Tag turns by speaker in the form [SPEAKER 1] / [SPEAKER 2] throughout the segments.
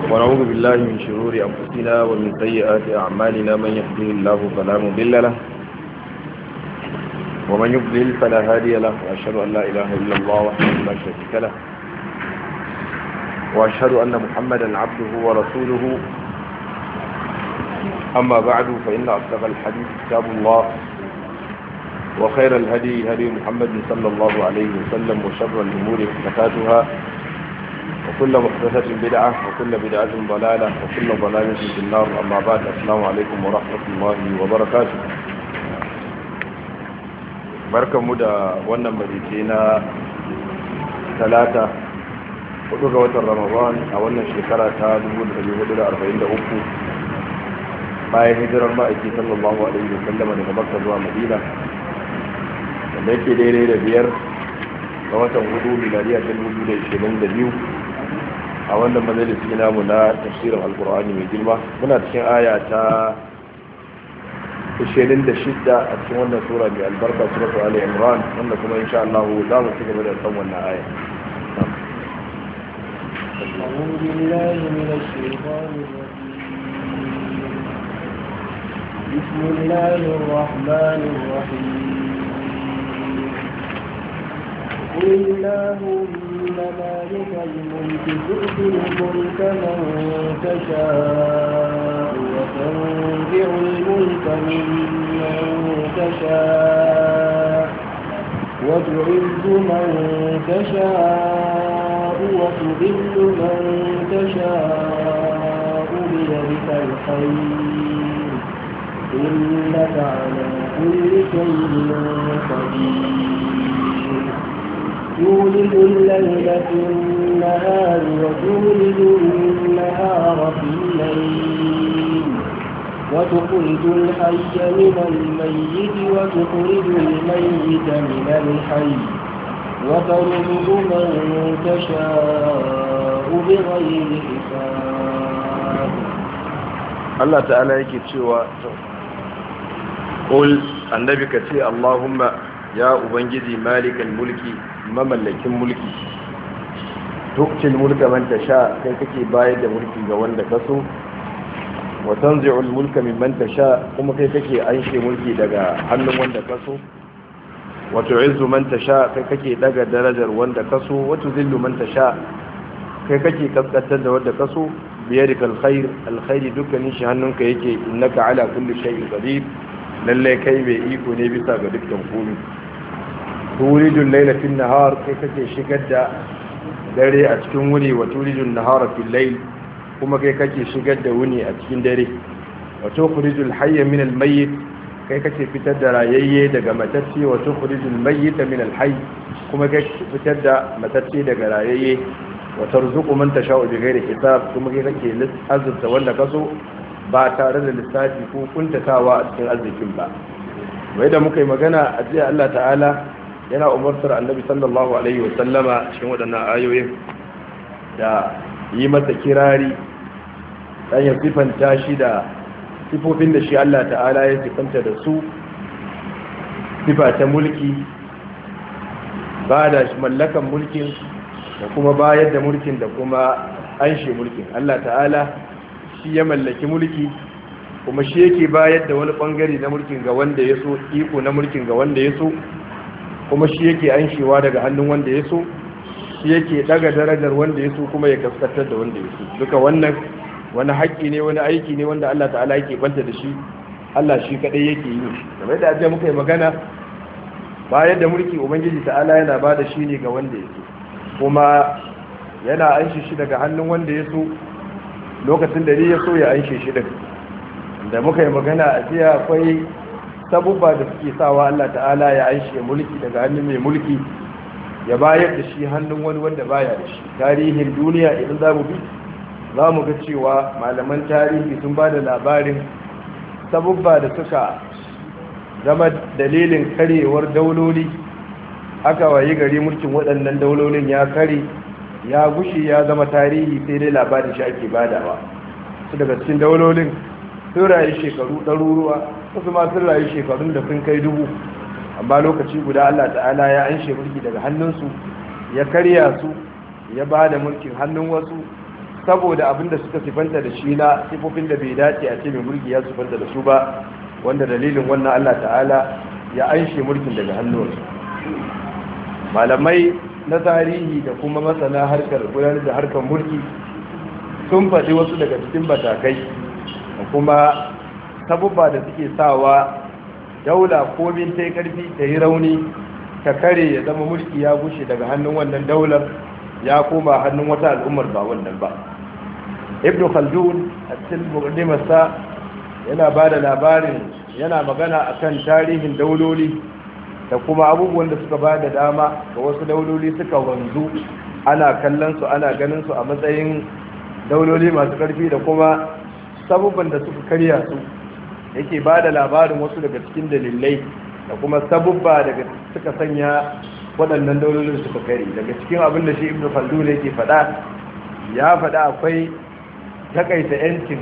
[SPEAKER 1] ونعوذ بالله من شرور أنفسنا ومن سيئات أعمالنا. من يهده الله فلا مضل له ومن يضلل فلا هادي له، وأشهد أن لا إله إلا الله وحده لا شريك له، وأشهد أن محمدا عبده ورسوله. أما بعد، فإن أصدق الحديث كتاب الله، وخير الهدي هدي محمد صلى الله عليه وسلم، وشر الأمور محدثاتها، وكل محدثة بدعة، وكل بدعة ضلالة، وكل ضلالة في النار. أما بعد، السلام عليكم ورحمة الله وبركاته. بركة مدى وانا مدينة ثلاثة وقوة رمضان أولا شكرا تابون اليهود 43 bayan hijirar ma'aiki sallallahu alaihi wasallam daga Makka zuwa Madina, wanda yake daidai da 5 ga watan 4 miladiya 2022 a wannan majalisi namu na tafsirin alkur'ani mai girma. Muna cikin aya ta 26 a cikin wannan sura mai albarka, suratul Ali Imran, wanda kuma insha Allah za mu ci gaba da san wannan aya.
[SPEAKER 2] أعوذ بالله من الشيطان الرجيم. بسم الله الرحمن الرحيم. قل اللهم مالك الملك تؤتي الملك من تشاء وتنزع الملك ممن تشاء وتعز من تشاء وتذل من تشاء بيدك الخير إنك على كل شيء قدير. يولد الليل في النهار وتولد النهار في الليل وتخرج الحي من الميت وتخرج الميت من الحي وترزق من تشاء بغير حساب.
[SPEAKER 1] الله تعالى yake cewa qul annabi ka ce Allahumma ya ubangiji malikal mulki, mamallakin mulki, tuktil mulka man tasha, kai kake bayar da mulki ga wanda kaso, wa tanzi'ul mulka mimman tasha, kuma kai kake anshe mulki daga hannun wanda kaso, wa tu'izzu man tasha, kai kake daga darajar wanda kaso, wa tuzillu man tasha, kai kake kaskantar da wanda kaso. biyadikal khair, alkhairi dukkanin shi hannunka yake, innaka ala kulli shay'in qadir, lalle kai mai iko ne bisa ga dukkan komai. tulijul layla fil nahar, kai kake shigar da dare a cikin wuni, wa tulijul nahara fil layl, kuma kai kake shigar da wuni a cikin dare. wa tukhrijul hayya min al mayyit, kai kake fitar da rayayye daga matacce. wa tukhrijul mayyita min al hayy, kuma kai kake fitar da matacce daga rayayye. wa tarzuqu man tasha'u bighairi hisab, kuma kai kake azurta wanda kaso ba tare da lissafi ko kuntatawa a cikin arzikin ba. wai da muka yi magana a jiya, Allah ta'ala yana umartar annabi sallallahu alaihi wa sallama cikin waɗannan ayoyin da yi masa kirari dan ya sifanta shi da sifofin da shi Allah ta'ala ya sifanta da su, sifa ta mulki, ba da mallakan mulkin da kuma bayar da mulkin da kuma anshe mulkin. Allah ta'ala shi ya mallaki mulki, kuma shi yake bayar da wani bangare na mulkin ga wanda ya so, iko na mulkin ga wanda ya so, kuma shi yake anshewa daga hannun wanda ya so, shi yake daga darajar wanda ya so, kuma ya kaskantar da wanda ya so. Duka wannan wani haƙƙi ne, wani aiki ne wanda Allah ta'ala yake banta da shi, Allah shi kadai yake yi. Kamar da ajiya muka yi magana, bayar da mulki ubangiji ta'ala yana ba da shi ne ga wanda ya so, kuma yana anshe shi daga hannun wanda ya so lokacin da ya so ya anshe shi din. Da muka yi magana a jiya, akwai sabubba da suke sawa Allah ta'ala ya anshe mulki daga hannun mai mulki ya bayar da shi hannun wani wanda baya da shi. Tarihin duniya idan za mu bi, za mu ga cewa malaman tarihi sun ba da labarin sabubba da suka zama dalilin karewar dauloli. Aka wayi gari mulkin waɗannan daulolin ya kare, ya gushe, ya zama tarihi, sai dai labarin shi ake badawa. Su daga cikin daulolin sun rayu shekaru ɗaruruwa, wasu ma sun rayu shekarun da sun kai 1000, amma lokaci guda Allah ta'ala ya anshe mulki daga hannunsu, ya karya su, ya ba da mulkin hannun wasu, saboda abin da suka sifanta da shi na sifofin da bai dace a ce mai mulki ya sifanta da su ba, wanda dalilin wannan Allah ta'ala ya anshe mulkin daga hannunsu. Malamai na tarihi da kuma masana harkar gudanar da harkar mulki sun faɗi wasu daga cikin matakai da kuma sabubba da suke sawa daula komin ta yi ƙarfi ta yi rauni ta kare ya zama mulki ya gushe daga hannun wannan daular ya koma hannun wata al'ummar ba wannan ba. Ibn Khaldun a cikin muqaddimarsa yana ba da labarin, yana magana akan tarihin dauloli da kuma abubuwan da suka ba da dama ga wasu dauloli suka wanzu ana kallon su ana ganin su a matsayin dauloli masu ƙarfi da kuma sabubban da suka karya su. Yake ba da labarin wasu daga cikin dalilai da kuma sabubba daga suka sanya waɗannan daulolin suka kare. Daga cikin abin da shi Ibn Khaldun yake faɗa, ya faɗa akwai takaita 'yancin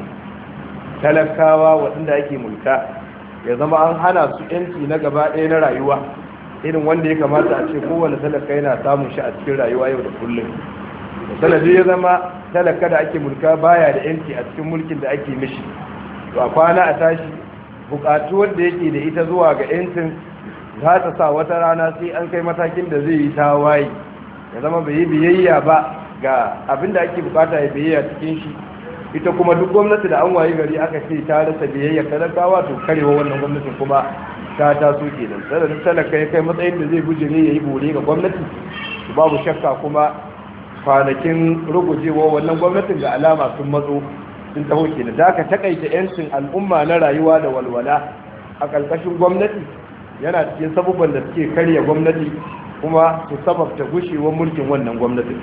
[SPEAKER 1] talakawa waɗanda ake mulka, ya zama an hana su 'yanci na gaba ɗaya na rayuwa irin wanda ya kamata a ce kowane talaka yana samun shi a cikin rayuwa yau da kullum. Sanadi ya zama talaka da ake mulka baya da 'yanci a cikin mulkin da ake mishi, to a kwana a tashi bukatu wanda yake da ita zuwa ga 'yancin za ta sa wata rana sai an kai matakin da zai yi tawaye, ya zama bai yi biyayya ba ga abin da ake bukata ya biyayya cikin shi. Ita kuma duk gwamnati da an waye gari aka ce ta rasa biyayya talakawa, to karewa wannan gwamnatin kuma ta taso kenan. Sai duk talaka ya kai matsayin da zai bujire yayi bore ga gwamnati, babu shakka kuma kwanakin rugujewa wannan gwamnatin ga alama sun matso sun taho kenan. Da aka takaita yancin al'umma na rayuwa da walwala a ƙarƙashin gwamnati yana cikin sabubban da suke karya gwamnati kuma su sababta gushewar mulkin wannan gwamnatin.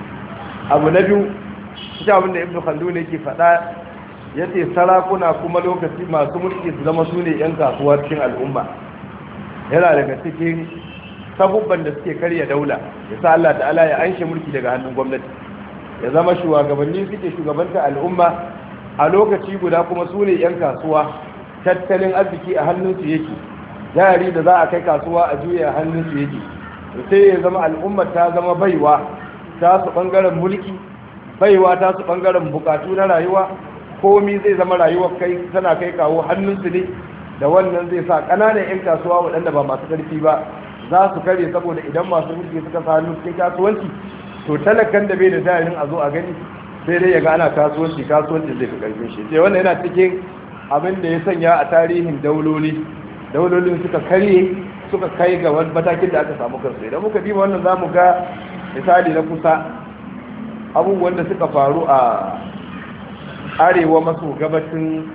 [SPEAKER 1] Abu na biyu, shi abin da Ibn Khaldun yake faɗa, yace sarakuna kuma lokaci masu mulki su zama su ne 'yan kasuwa cikin al'umma. Yana daga cikin sabubban da suke karya daula, ya sa Allah ta'ala ya anshe mulki daga hannun gwamnati, ya zama shugabanni suke shugabanta al'umma a lokaci guda kuma su ne 'yan kasuwa, tattalin arziki a hannunsu yake, jari da za a kai kasuwa a juya a hannunsu yake. Sai ya zama al'ummar ta zama baiwa ta su ɓangaren mulki, baiwa ta su ɓangaren bukatu na rayuwa, komi zai zama rayuwar kai tana kai kawo hannunsu ne. Da wannan zai sa ƙananan 'yan kasuwa waɗanda ba masu ƙarfi ba za su kare, saboda idan masu mulki suka sa hannu cikin kasuwanci, to talakan da bai da jarin a zo a gani sai dai ya ga ana kasuwanci zai fi ƙarfin shi. Sai wannan yana cikin abin da ya sanya a tarihin daulolin suka karye, suka kai ga wani matakin da aka samu kansu. Idan muka diba wannan za mu ga misali na kusa abubuwan da suka faru a arewa maso gabashin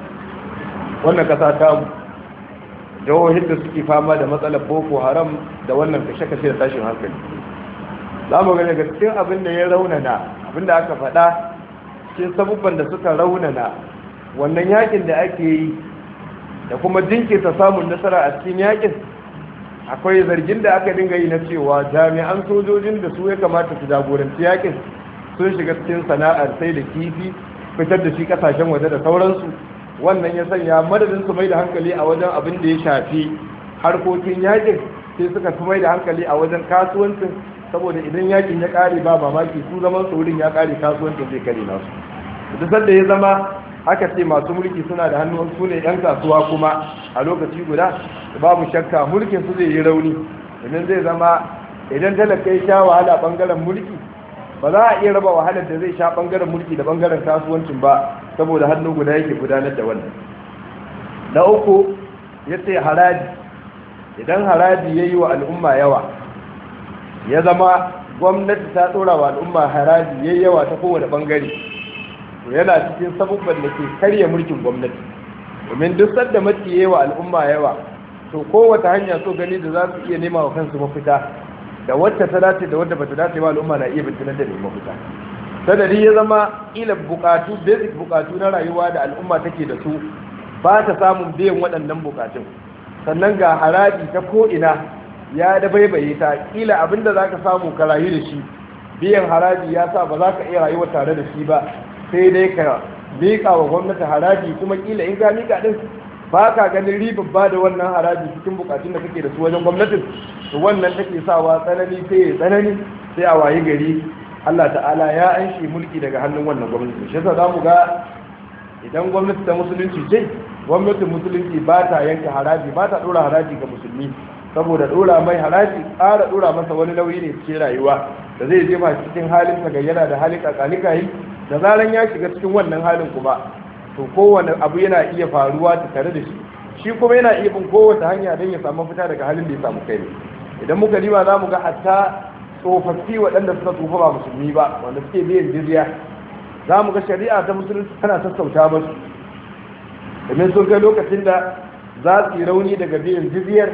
[SPEAKER 1] wannan kasa ta jihohin da suke fama da matsalar boko haram da wannan kashe-kashe da tashin hankali. Za mu gani ga cikin abin da ya raunana, abin da aka faɗa cikin sabubban da suka raunana wannan yakin da ake yi da kuma jinkirta samun nasara a cikin yakin, akwai zargin da aka dinga yi na cewa jami'an sojojin da su ya kamata su jagoranci yakin sun shiga cikin sana'ar sai da kifi, fitar da shi kasashen waje da sauransu. Wannan ya sanya madadin su mai da hankali a wajen abin da ya shafi harkokin yakin, sai suka fi mai da hankali a wajen kasuwancin, saboda idan yakin ya kare ba mamaki su zaman wurin ya kare, kasuwancin zai kare nasu. Duk sanda ya zama aka ce masu mulki suna da hannu, su ne 'yan kasuwa kuma a lokaci guda, babu shakka mulkin su zai yi rauni, domin zai zama idan talaka ya sha wahala bangaren mulki, ba za a iya raba wahalar da zai sha bangaren mulki da bangaren kasuwancin ba, saboda hannu guda yake gudanar da wannan. Na uku, ya ce haraji. Idan haraji ya yi wa al'umma yawa, ya zama gwamnati ta tsora wa al'umma haraji ya yi yawa ta kowane bangare, to yana cikin sabubban da ke karya mulkin gwamnati. Domin duk sanda maciye wa al'umma yawa, to kowace hanya so gani da za su iya nema wa kansu mafita, da wacce ta dace da wadda bata dace ba, al'umma na iya bintunar da neman mafita. Sanadi ya zama ila bukatu, basic bukatu na rayuwa da al'umma take da su ba ta samun biyan waɗannan bukatun. Sannan ga haraji ta ko'ina ya da baibaye ta, kila abinda za ka samu ka rayu da shi, biyan haraji ya sa ba za ka iya rayuwa tare da shi ba, sai dai ka miƙa wa gwamnati haraji, kuma kila in ka miƙa ɗin ba ka ganin ribar ba da wannan haraji cikin bukatun da kake da su wajen gwamnatin, to wannan take sawa tsanani sai ya tsanani, sai a wayi gari Allah ta'ala ya anshi mulki daga hannun wannan gwamnati. Shi yasa zamu ga idan gwamnati ta musulunci ce, gwamnatin musulunci ba ta yanke haraji, ba ta dora haraji ga musulmi, saboda dora mai haraji ƙara dora masa wani nauyi ne cikin rayuwa da zai jefa cikin halin tagayyana da halin kakalikayi. Da zaran ya shiga cikin wannan halin kuma to kowane abu yana iya faruwa tare da shi kuma yana iya bin kowace hanya don ya samu fita daga halin da ya samu kai ne. Idan muka riba za mu ga hatta tsofaffi waɗanda suka tsufa ba musulmi ba wanda suke biyan jizya, za mu ga shari'a ta musulunci tana sassauta musu, domin sun kai lokacin da za su yi rauni daga biyan jizyar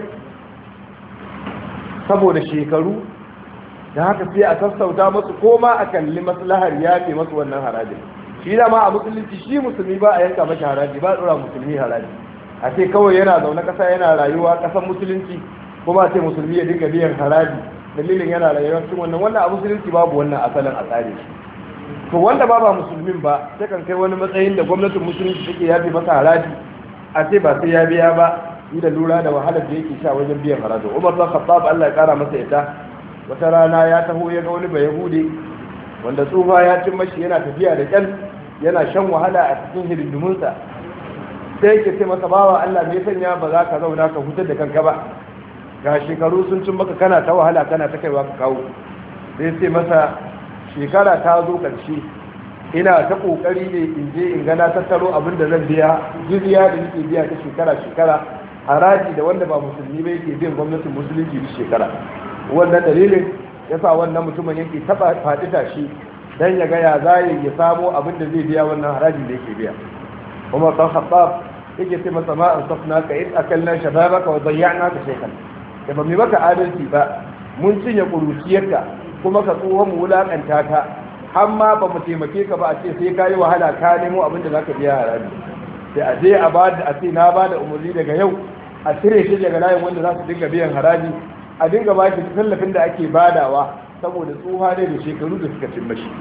[SPEAKER 1] saboda shekaru, da haka sai a sassauta musu ko ma a kalli maslahar yafe masu wannan harajin. Shi da ma a musulunci shi musulmi ba a yanka mashi haraji, ba a tsora musulmi haraji. A ce kawai yana zaune ƙasa yana rayuwa ƙasar musulunci kuma a ce musulmi ya dinga biyan haraji dalilin yana rayuwa cikin wannan a musulunci babu wannan asalin a tsare shi. To wanda ba musulmin ba ta kan kai wani matsayin da gwamnatin musulunci take yafe masa haraji a ce ba sai ya biya ba, yi da lura da wahalar da yake sha wajen biyan haraji. Umar bin Khattab Allah ya kara masa ita, wata rana ya taho ya ga wani bayahude wanda tsufa ya cin mashi yana tafiya da kyal, yana shan wahala a cikin hidindimunsa. Sai yake ce masa, bawa Allah me sanya ba za ka zauna ka hutar da kanka ba, ga shekaru sun cin maka kana ta wahala kana ta kaiwa ka kawo. Sai ce masa, shekara ta zo ƙarshe, ina ta ƙoƙari ne in je in gana tattaro abin da zan biya jizya da nake biya ta shekara haraji da wanda ba musulmi ba yake biyan gwamnatin musulunci duk shekara. Wannan dalilin ya sa wannan mutumin yake taɓa faɗi tashi don ya ga ya zai ya samo abin da zai biya wannan harajin da yake biya. Umar bin Khattab yake ce masa, ma ansafna ka in akalna shababaka wa dayya'na ka shaykhan, da ba mu maka adalci ba, mun cinye kuruciyarka kuma ka tsohon mu wulakanta ka, har ma ba mu taimake ka ba a ce sai ka yi wahala ka nemo abin da za ka biya haraji. Sai a je a ce na ba da umarni daga yau a cire shi daga layin wanda za su dinga biyan haraji, a dinga ba shi tallafin da ake badawa saboda tsoha ne da shekaru da suka cin mashi.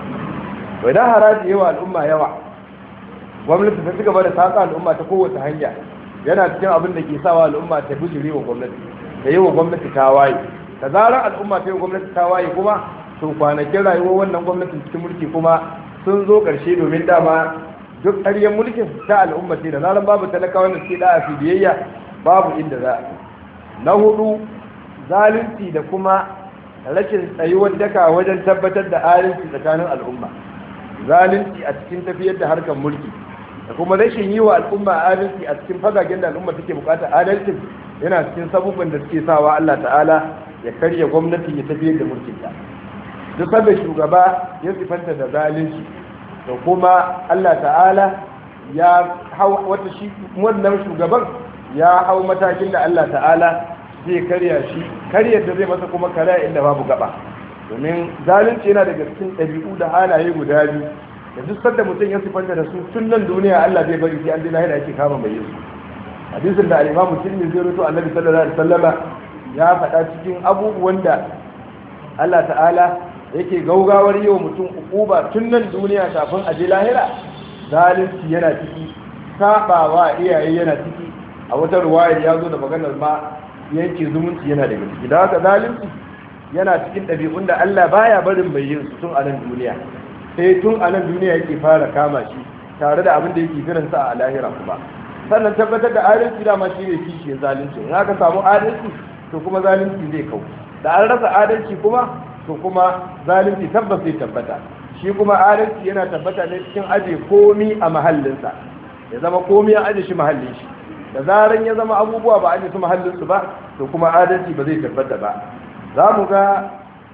[SPEAKER 1] Bai da haraji yawa al'umma yawa, gwamnati ta ci gaba da saka al'umma ta kowace hanya, yana cikin abin da ke sawa al'umma ta bijire wa gwamnati, ta yi wa gwamnati tawaye. Da zarar al'umma ta yi gwamnati ta waye kuma to kwanakin rayuwar wannan gwamnatin cikin mulki kuma sun zo ƙarshe, domin dama duk ƙaryar mulkin ta al'umma ce. Da zarar babu talakawa da suke da'a fi biyayya babu inda za a. Na hudu, zalunci da kuma rashin tsayuwar daka wajen tabbatar da adalci tsakanin al'umma. Zalunci a cikin tafiyar da harkar mulki da kuma rashin yi wa al'umma adalci a cikin fagagen da al'umma take bukatar adalcin yana cikin sabubban da suke sawa Allah ta'ala ya karya gwamnati ya tafiyar da mulkinta. Duk sanda shugaba ya sifanta da zalunci da kuma Allah ta'ala ya hau wata shi wannan shugaban ya hau matakin da Allah ta'ala zai karya shi, karyar da zai masa kuma karya inda babu gaba. Domin zalunci yana daga cikin ɗabi'u da halaye guda biyu da duk sanda mutum ya sifanta da su tun nan duniya Allah zai bari sai an ji lahira yake kama mai yin su. Hadisin da al-Imam Tirmidhi zai rawaito Annabi sallallahu alaihi wasallama ya faɗa cikin abubuwan da Allah ta'ala yake gaugawar yi wa mutum ukuba tun nan duniya kafin a je lahira. Zalunci yana ciki, sabawa iyaye yana ciki, a wata ruwayar ya zo da maganar ma yanke zumunci yana daga ciki. Da haka zalunci yana cikin ɗabi'un da Allah baya barin mai yin su tun a nan duniya, sai tun a nan duniya yake fara kama shi tare da abin da yake jiransa a lahira kuma. Sannan tabbatar da adalci dama shi ne kishi zalunci. In aka samu adalci to kuma zalunci zai kau, da an rasa adalci kuma to kuma zalunci tabbas zai tabbata. Shi kuma adalci yana tabbata ne cikin aje komi a mahallinsa, ya zama komi an aje shi mahallin shi. Da zaran ya zama abubuwa ba aje su mahallinsu ba to kuma adalci ba zai tabbata ba. Za mu ga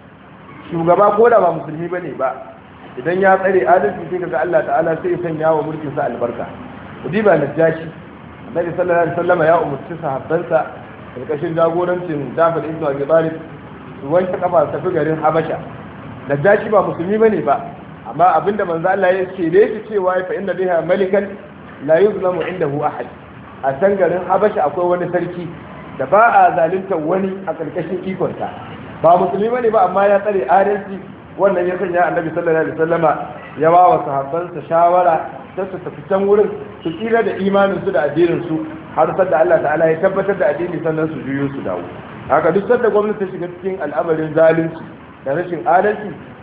[SPEAKER 1] shugaba ko da ba musulmi ba ne ba, idan ya tsare adalci sai kaga Allah ta'ala sai ya sanya wa mulkinsa albarka. Udiba Najashi, Annabi sallallahu alaihi wasallam ya umarci sahabbansa karkashin jagorancin Jafar ibn Abi Talib su wanke kafa su tafi garin Habasha. Najashi ba musulmi bane ba, amma abinda manzo Allah ya ce da yake cewa fa inna biha malikan la yuzlamu indahu ahad. A can garin Habasha akwai wani sarki da ba a zalunta wani a karkashin ikonsa. Ba musulmi bane ba, amma ya tsare adalci. Wannan ya sanya Annabi sallallahu alaihi wasallama ya ba wa sahabbansa shawara ta su tafi can wurin su tsira da imaninsu da addininsu har sadda Allah ta'ala ya tabbatar da addini sannan su juyo su dawo. Haka duk sadda gwamnati ta shiga cikin al'amarin zalunci da rashin adalci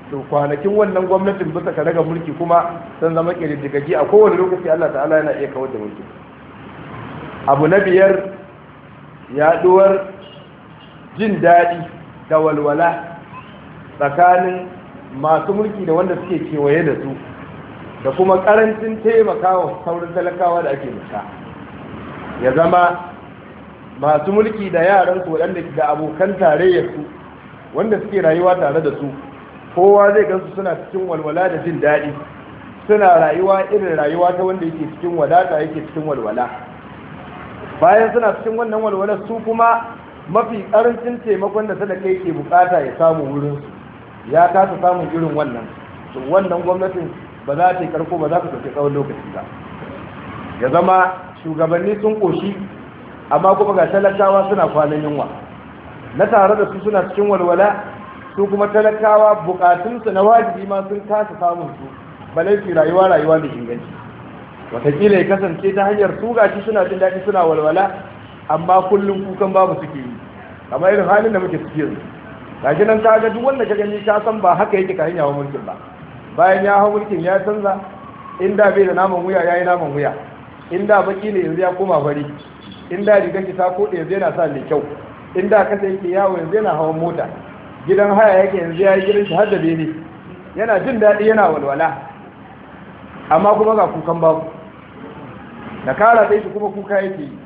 [SPEAKER 1] to kwanakin wannan gwamnatin bisa ka daga mulki kuma sun zama ƙididdigaggi a kowane lokaci Allah ta'ala yana iya kawar da mulki. Abu na biyar, yaɗuwar jin daɗi da walwala tsakanin masu mulki da wanda suke kewaye da su, da kuma ƙarancin taimakawa saurin talakawa da ake musa. Ya zama masu mulki da yaransu waɗanda da abokan tarayyarsu wanda suke rayuwa tare da su, kowa zai gansu suna cikin walwala da jin daɗi, suna rayuwa irin rayuwa ta wanda yake cikin wadata, yake cikin walwala. Bayan suna cikin wannan walwala, su kuma mafi ƙarancin taimakon da talaka yake bukata ya samu wurinsu ya kasa samun irin wannan, to wannan gwamnatin ba za ta yi karko, ba za ta ɗauki tsawon lokaci ba. Ya zama shugabanni sun ƙoshi amma kuma ga talakawa suna kwanan yunwa, na tare da su suna cikin walwala, su kuma talakawa bukatunsu na wajibi ma sun kasa samun su, balai su rayuwa mai inganci. Wataƙila ya kasance ta hanyar su gashi suna jin daɗi suna walwala, amma kullum kukan babu suke yi, kamar irin halin da muke ciki yanzu. Gashi nan ka ga duk wanda ka gani ka san ba haka yake ka hanya wa mulkin ba. Bayan ya hau mulkin ya canza, inda bai da naman wuya ya yi naman wuya, inda baki ne yanzu ya koma fari, inda rigar ki ta koɗe yanzu yana sa mai kyau, inda kasa yake yawo yanzu yana hawan mota, gidan haya yake yanzu ya yi gidan shi har da bene, yana jin daɗi yana walwala, amma kuma ga kukan babu. Da kara sai shi kuma kuka yake yi,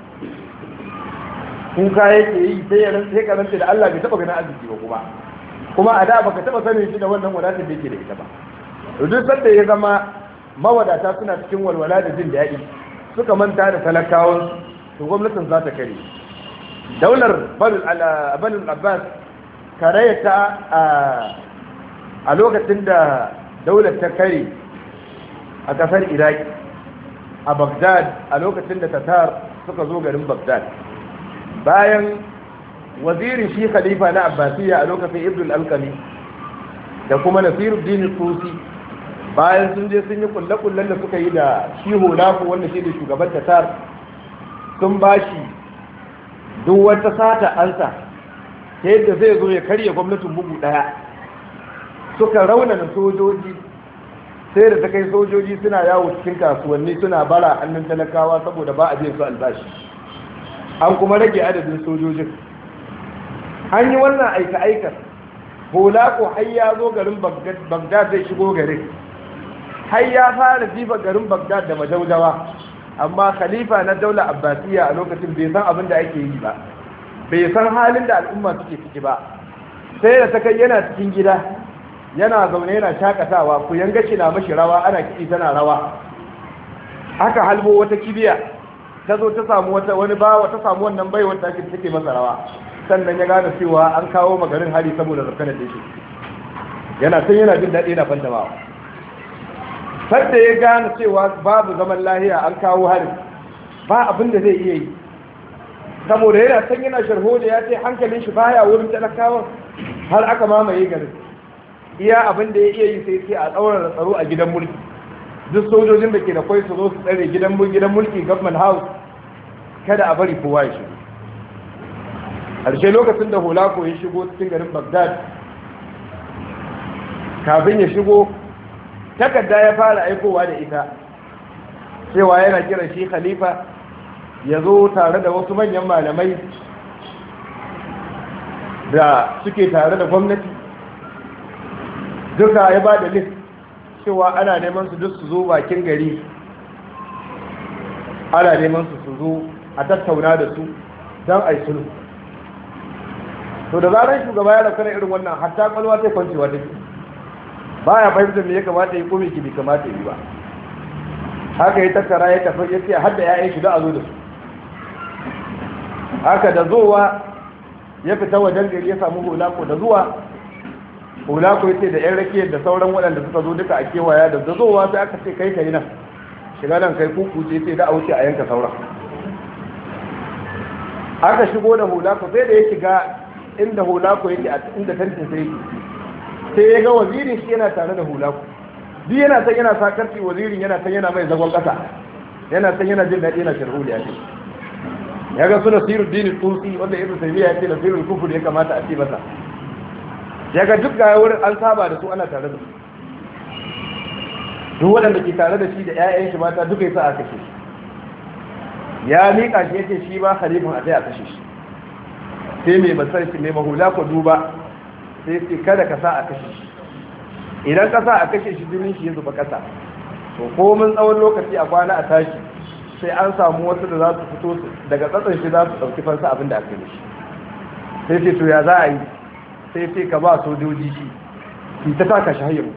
[SPEAKER 1] sai karanta da Allah bai taɓa ganin arziki ba, kuma a da baka taɓa sanin shi da wannan wadatar da yake da ita ba. Duk sanda ya zama mawadata suna cikin walwala da jin daɗi, suka manta da talakawan, to gwamnatin za ta kare. Daular Banul Abbas karayata a lokacin da daular ta kare a kasar Iraki, a Baghdad, a lokacin da Tatar suka zo garin Baghdad. Bayan wazirin shi khalifa na Abbasiyya a lokacin Ibn al-Alqami da kuma Nasiruddin Tusi, bayan sun je sun yi kulle-kullen da suka yi da shi Hulaku wanda shi da shugaban Tatar, sun bashi duk wata sata ansa ta yadda zai zo ya karya gwamnatin bugu daya. Suka raunana sojoji, sai da ta kai sojoji suna yawo cikin kasuwanni suna bara hannun talakawa saboda ba a biyan su albashi. An kuma rage adadin sojojin. An yi wannan aika-aikar, Hulaku har ya zo garin Bagdad zai shigo garin, har ya fara jifa garin Bagdad da majaujawa, amma khalifa na daular Abbasiyya a lokacin bai san abin da ake yi ba, bai san halin da al'umma suke ciki ba. Sai da ta kai yana cikin gida, yana zaune yana shakatawa, ku yanga shi na mashi rawa, ana kiɗi tana rawa. Aka halbo wata kibiya ta zo ta samu wani bawa, ta samu wannan baiwar ta take masa rawa, sannan ya gane cewa an kawo magarin hari saboda zarkanar da shi. Yana san yana jin daɗi yana fantamawa. Sadda ya gane cewa babu zaman lahiya, an kawo hari, ba abin da zai iya yi, saboda yana san yana sharho da ya ce hankalin shi baya wurin talakawan, har aka mamaye garin. Iya abin da ya iya yi sai a tsaurara tsaro a gidan mulki, duk sojojin da ke da kwai su zo su tsare gidan mulki, government house, kada a bari kowa ya shigo. Harshe lokacin da Hulaku ya shigo cikin garin Baghdad, kafin ya shigo takarda ya fara aikowa da ita cewa yana kiran shi khalifa ya zo tare da wasu manyan malamai da suke tare da gwamnati. Duka ya ba da list cewa ana neman su duk su zo bakin gari, ana neman su zo a tattauna da su don a yi sulhu. To da zarar shugaba ya rafka irin wannan, hatta kwalwa ta kwancewa take, ba ya fahimtar me ya kamata yi ko me bai kamata yi ba. Haka ya tattara ya tafi, ya ce har da 'ya'yan shi da a zo da su. Haka da zowa ya fita wajen gari ya samu Hulaku da zuwa. Hulaku ya ce da 'yan rakiyar da sauran waɗanda suka zo duka a kewaya, da zowa sai aka ce kai nan, shiga nan kai kuku ce sai da a wuce a yanka sauran. Aka shigo da Hulaku, sai da ya shiga inda Hulaku yake, a inda tantin sai ya ga wazirin shi yana tare da Hulaku. Duk yana san yana sakarci, wazirin yana san yana mai zagon ƙasa, yana san yana jin daɗi, yana sharhu da yake. Ya ga su Nasiruddin Tusi, wanda Ibn Taymiyyah ya ce Nasirul Kufr ya kamata a ce masa. yaga duk ga wurin an saba da su ana tare da su duk waɗanda ke tare da shi da 'ya'yan shi mata duka yasa aka kashe shi ya miƙa shi yace shi ba khalifin a sai a kashe shi sai mai masarci mai mahula ku duba sai ce kada ka sa a kashe shi idan ka sa a kashe shi jinin shi ya zuba ƙasa to komin tsawon lokaci a kwana a tashi sai an samu wasu da za su fito daga tsatson shi za su ɗauki fansa abin da aka yi shi sai ce to ya za a yi sai ce ka ba sojoji shi su ta taka shi hayyar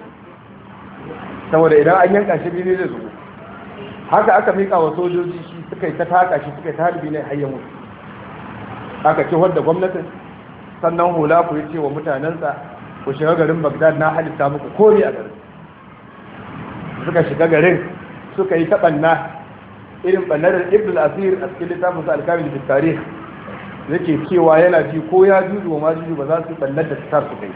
[SPEAKER 1] saboda idan an yanka shi biyu zai zubo haka aka miƙa wa sojoji shi suka yi ta taka shi suka yi ta harbi ne hayyar mutu aka ci wadda gwamnatin sannan hula ku yi ce wa mutanensa ku shiga garin Baghdad na halitta muku kori a garin suka shiga garin suka yi taɓanna irin ɓannarar ibn al-asir a cikin littafin su alkamil da tarih yake cewa yana ji ko ya juju wa ma juju ba za su ɓannar da tar su kai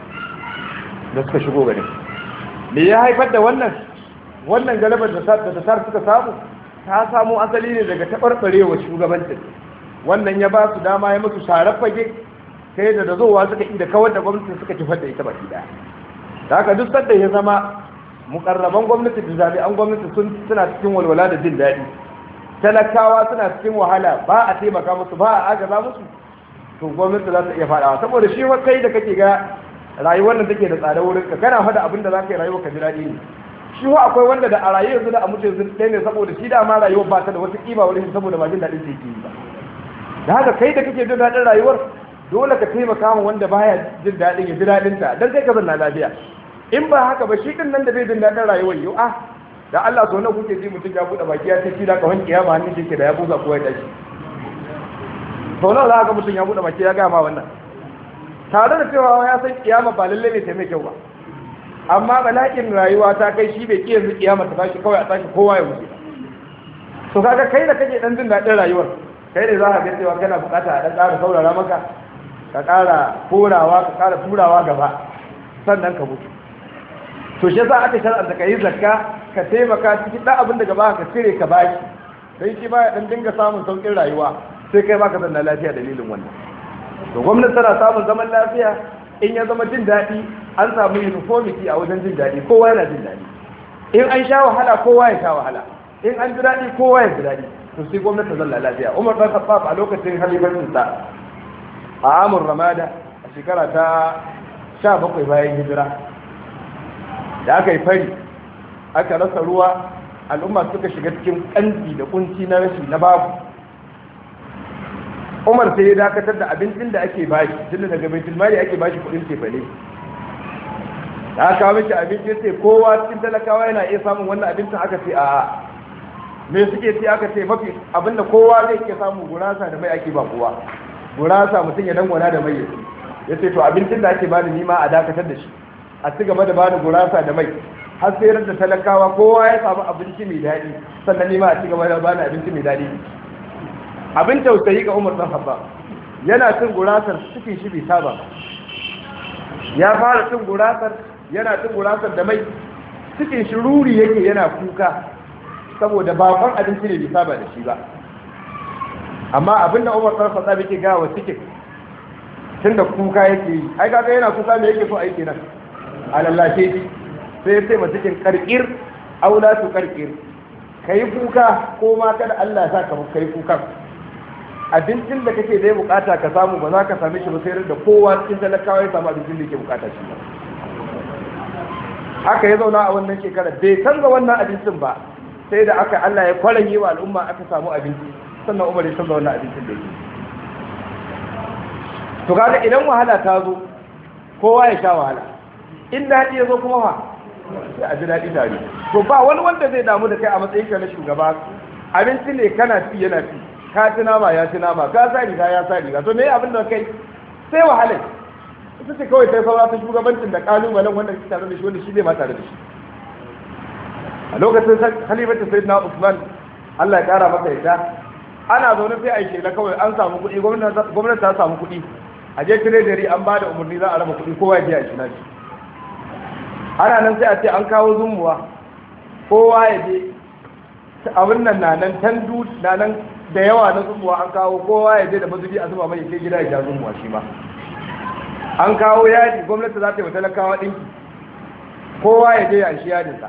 [SPEAKER 1] da suka shigo garin me ya haifar da wannan galabar da tar suka samu ta samu asali ne daga taɓarɓarewa shugabancin wannan ya ba su dama ya musu sharar fage sai da zowa suka yi da kawar da gwamnatin suka kifar da ita baki daya da haka duk sanda ya zama mukarraban gwamnati da jami'an gwamnati suna cikin walwala da jin daɗi talakawa suna cikin wahala ba a taimaka musu ba a agaza musu to gwamnati za ta iya faɗawa saboda shi kai da kake ga rayuwar da take da tsada wurin ka kana faɗa abin da za ka yi rayuwa ka ji daɗi ne shi akwai wanda da a rayu yanzu da a mutu yanzu ɗaya ne saboda shi da ma rayuwar ba ta da wata ƙiba wurin saboda ba jin daɗin ta yake yi ba da haka kai da kake jin daɗin rayuwar dole ka taimaka ma wanda baya jin daɗin ya ji daɗin ta dan kai ka zanna lafiya in ba haka ba shi din nan da bai jin daɗin rayuwar yau da Allah so nawa kuke ji mutum ya buɗe baki ya ce shi da kawan kiyama hannun shi ke da ya buga kowa ya tashi so nawa za ka mutum ya buɗe baki ya gama wannan tare da cewa ya san kiyama ba lalle ne ta mai kyau ba amma bala'in rayuwa ta kai shi bai ki yanzu kiyama ta tashi kawai a tashi kowa ya wuce to kaga kai da kake dan jin daɗin rayuwar kai ne za ka ga cewa kana bukata a dan ƙara saurara maka ka ƙara korawa ka ƙara turawa gaba sannan ka mutu to shi za a ta shar'anta ka yi zakka ka taimaka cikin ɗan abin da gaba ka cire ka bashi sai shi ba ya ɗan dinga samun sauƙin rayuwa sai kai baka zanna lafiya dalilin wannan to gwamnati tana samun zaman lafiya in ya zama jin daɗi an samu uniformity a wajen jin daɗi kowa yana jin daɗi in an sha wahala kowa ya sha wahala in an ji daɗi kowa ya ji daɗi to sai gwamnati ta zanna lafiya Umar ɗan Khattab a lokacin halifancinsa a amur ramada a shekara ta 17 bayan hijira da aka yi fari aka rasa ruwa al'umma suka shiga cikin kanti da kunci na rashi na babu Umar sai ya dakatar da abincin da ake bashi tunda daga baitul mali ake bashi kudin tefane da aka kawo miki abinci sai kowa cikin talakawa yana iya samun wannan abincin aka ce a'a me suke ce aka ce mafi abinda kowa zai iya samu gurasa da mai ake ba kowa gurasa mutum ya dangwana da mai ya ce to abincin da ake bani nima a dakatar da shi a ci gaba da bani gurasa da mai har sai da talakawa kowa ya samu abinci mai daɗi sannan nima a ci gaba da bani abinci mai daɗi abin tausayi ga Umar dan Khattab yana cin gurasar cikin shi bai saba ba ya fara cin gurasar yana cin gurasar da mai cikin shi ruri yake yana kuka saboda bakon abinci ne bai saba da shi ba amma abinda Umar dan Khattab yake ga wa cikin tunda kuka yake yi ai kaga yana kuka me yake so aiki nan alallashe shi sai ya ce ma cikin karkir aula tu karkir kai kuka ko ma kada Allah ya saka maka kai kuka abincin da kake dai bukata ka samu ba za ka same shi ba sai da kowa cikin talakawa ya samu abincin da yake bukata shi ba haka ya zauna a wannan shekarar bai canza wannan abincin ba sai da aka Allah ya kwaranye wa al'umma aka samu abinci sannan Umar ya canza wannan abincin da yake to kaga idan wahala ta zo kowa ya sha wahala in daɗi ya zo kuma fa sai a ji daɗi tare to ba wani wanda zai damu da kai a matsayin ka na shugaba abinci ne kana ci yana ci ka ci nama ya ci nama ka sa riga ya sa riga to me abin da kai sai wahala ita ce kawai sai saura ta shugabancin da kalubalen wanda ke tare da shi wanda shi zai ma tare da shi a lokacin halifatu sayyidina Usman Allah ya kara masa yadda ana zaune sai a yi shela kawai an samu kuɗi gwamnati ta samu kuɗi a je treasury an ba da umarni za a raba kuɗi kowa ya je a shi nashi ana nan sai a ce an kawo zumuwa kowa ya je abin nan na nan tandu na nan da yawa na zumuwa an kawo kowa ya je da mazubi a zuba mai sai gida ya ja zumuwa shi ma an kawo yadi gwamnati za ta yi wa talakawa ɗinki kowa ya je ya shi yadinsa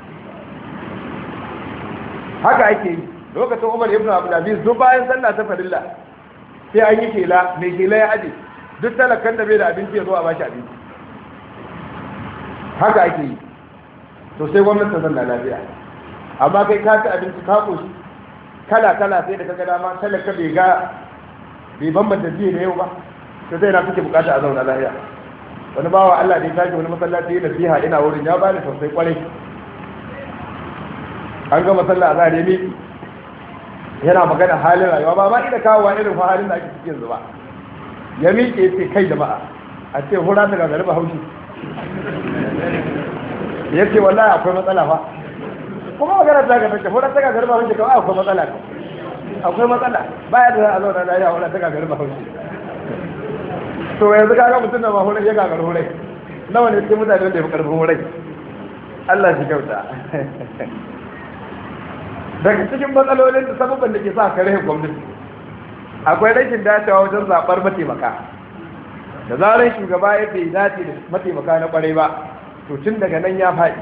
[SPEAKER 1] haka ake yi lokacin Umar ibn Abdulaziz duk bayan sallah ta farilla sai an yi kela mai kela ya aje duk talakan da bai da abinci ya zo a bashi abinci haka ake yi to sai gwamnati ta zanna lafiya amma kai ka ci abinci ka koshi kala kala sai da kaga dama talaka bai bambanta jiya da yau ba to sai na kake bukata a zauna lafiya wani bawa Allah da ya tashi wani masallaci ya nasiha ina wurin ya bani sosai kwarai an ga masalla a zare miki yana magana halin rayuwa ba ma ida kawo irin fa halin da ake cikin zuba ya miƙe ya ce kai jama'a a ce hura ta gagari ba haushi ya ce wallahi akwai matsala fa kuma magana ta ga take hura ta gagari ba haushi kawai akwai matsala akwai matsala baya da za a zauna lafiya hura ta gagari ba haushi to yanzu kaga mutum da ma hurai ya gagari hurai nawa ne cikin mutane da ya fi karfin hurai Allah shi kyauta daga cikin matsalolin da sababban da ke sa kare gwamnati akwai rashin dacewa wajen zaɓar mataimaka da zarar shugaba ya bai dace da mataimaka na ƙwarai ba to tun daga nan ya faɗi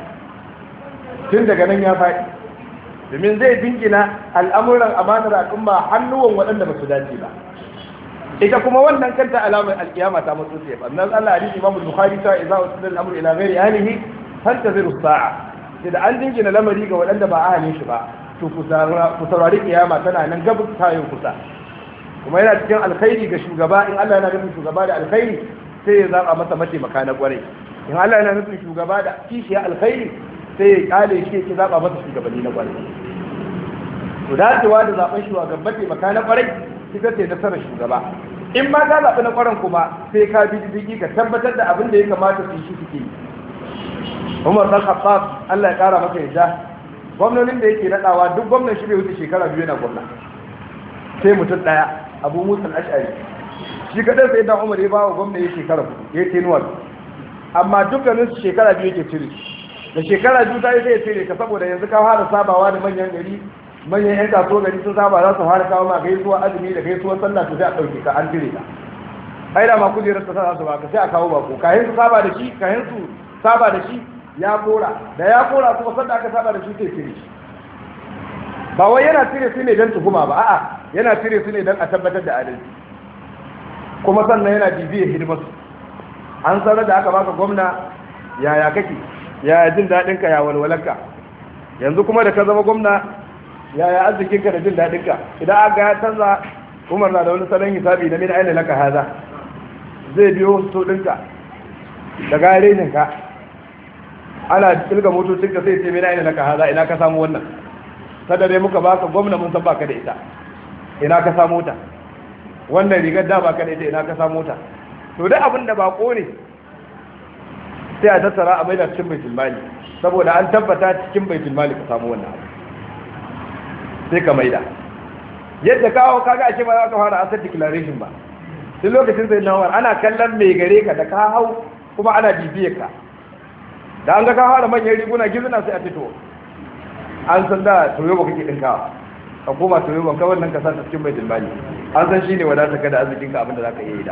[SPEAKER 1] domin zai dingina al'amuran amanar al'umma hannuwan waɗanda ba su dace ba ita kuma wannan kanta alamar alkiyama ta matsu sai ba nan Allah hadisi Imam Bukhari ta idza usila al-amru ila ghairi ahlihi fantaziru as-sa'a sai da an dingina lamari ga waɗanda ba ahalin shi ba to ku saurari kiyama tana nan gaba tayin kusa kuma yana cikin alkhairi ga shugaba in Allah yana nufin shugaba da alkhairi sai ya zaba masa mataimaka na kwarai in Allah yana nufin shugaba da kishiya alkhairi sai ya kale shi ya zaba masa shugabanni na kwarai to dacewa da zaben shugaban mataimaka na kwarai ita ce nasarar shugaba in ma ka zaɓi na kwaran kuma sai ka bi diddigi ka tabbatar da abin da ya kamata su yi suke yi Umar dan Khattab Allah ya kara masa yadda gwamnonin da yake nadawa duk gwamnan shi bai wuce shekara 2 yana gwamna sai mutum daya Abu Musa al-Ash'ari shi kadai sai dan Umar ya bawa gwamna ya shekara 4 ya tenuwa amma dukkanin su shekara 2 yake cire da shekara 2 ta yi sai ya cire ka saboda yanzu ka fara sabawa da manyan gari manyan yan kasuwa gari sun saba za su fara kawo ma gaisuwa azumi da gaisuwar sallah to sai a dauke ka an cire ka ai da ma kujerar ta sa su ba ka sai a kawo bako kayan su saba da shi ya kora da ya kora kuma sanda aka saba da shi sai cire shi ba wai yana cire su ne don tuhuma ba a'a yana cire su ne don a tabbatar da adalci kuma sannan yana bibiyar hidimar su an sanar da aka baka gwamna yaya kake yaya jin daɗin ka ya walwalarka yanzu kuma da ka zama gwamna yaya arzikin ka da jin daɗin ka idan aka ya canza Umar na da wani salon hisabi da min aina laka haza zai biyo so ɗinka da garejin ka ana tilga motocin ka sai ce mai ina laka haza ina ka samu wannan sada dai muka baka gwamna mun san baka da ita ina ka samu ta wannan rigar da baka da ita ina ka samu ta to duk abin da bako ne sai a tattara a maida cikin baitul mali saboda an tabbata cikin baitul mali ka samu wannan abu sai ka maida yadda kawo kaga ake ba za ka fara asset declaration ba duk lokacin sai nawar ana kallon mai gare ka da ka hau kuma ana bibiyar ka da an ga ka fara manyan riguna gizina sai a fito an san da toyoba kake dinkawa ka koma toyoba ka wannan ka sa cikin baitul mali an san shine wadata ka da arzikin ka abinda zaka iya yi da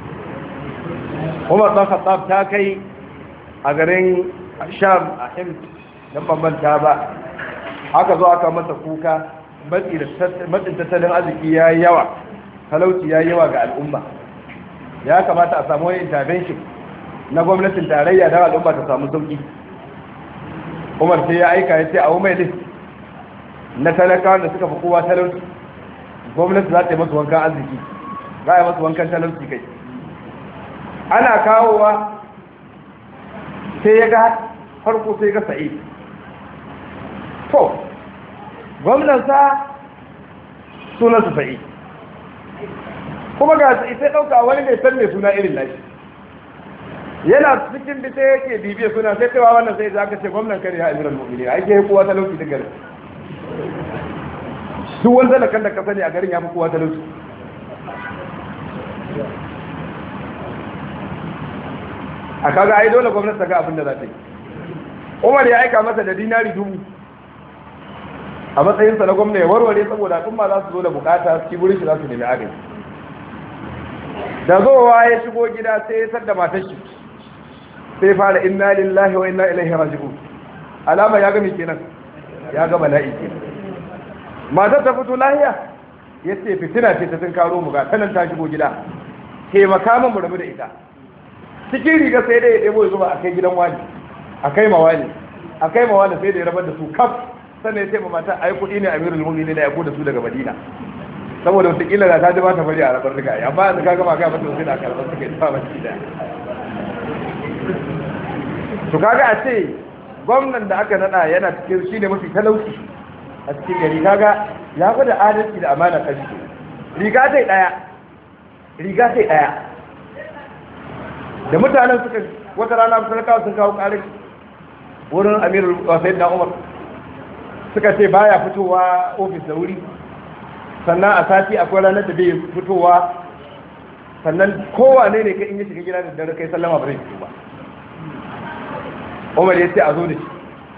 [SPEAKER 1] Umar dan Khattab ta kai a garin Sham a Hims dan bambanta ba aka zo aka masa kuka matsin tattalin arziki yayi yawa talauci yayi yawa ga al'umma ya kamata a samu wani intervention na gwamnatin tarayya da al'umma ta samu sauki Umar sai ya aika ya ce a mai list na talakawa da suka fi kowa talauci gwamnati za ta yi masu wankan arziki za a yi masu wankan talauci kai ana kawowa sai ya ga farko sai ga sa'i to gwamnansa sunansa sa'i kuma ga sa'i sai ɗauka wani mai san mai suna irin nashi yana cikin bita yake bibiya suna sai cewa wannan sai za ka ce gwamnan kare ya amiral mu'minin a yake kowa talauci da garin duk wanda da kan da ka sani a garin ya fi kowa talauci a kaga ai dole gwamnati ta ga abin da za ta yi Umar ya aika masa da dinari 1000 a matsayinsa na gwamna ya warware saboda al'umma za su zo da bukata su wurin shi za su nemi agaji da zowa ya shigo gida sai ya sadda matar shi sai fara inna lillahi wa inna ilaihi raji'un alama ya ga me kenan ya ga bala'i kenan matar ta fito lahiya yace fitina ce ta tunkaro mu ga tanan ta shigo gida taimaka mu rabu da ita cikin riga sai dai ya ɗebo ya zuba a kai gidan wani a kai ma wani sai da ya rabar da su kaf sannan ya ce ma mata ai kuɗi ne amirul mu'minin da ya da su daga madina saboda wataƙila da ta ji ba ta fari a rabar riga amma yanzu ka gama kai mata sai da karɓar suka yi ta mace da to kaga a ce gwamnan da aka nada yana cikin shi ne mafi talauci a cikin gari kaga ya gwada adalci da amana kashi riga sai ɗaya da mutanen suka wata rana talakawa sun kawo ƙarin wurin amirul wasaid na umar suka ce baya fitowa ofis da wuri sannan a sati akwai ranar da bai fitowa sannan kowane ne ka in yi shiga gida da dare kai sallama ba zai fito ba umar ya ce a zo da shi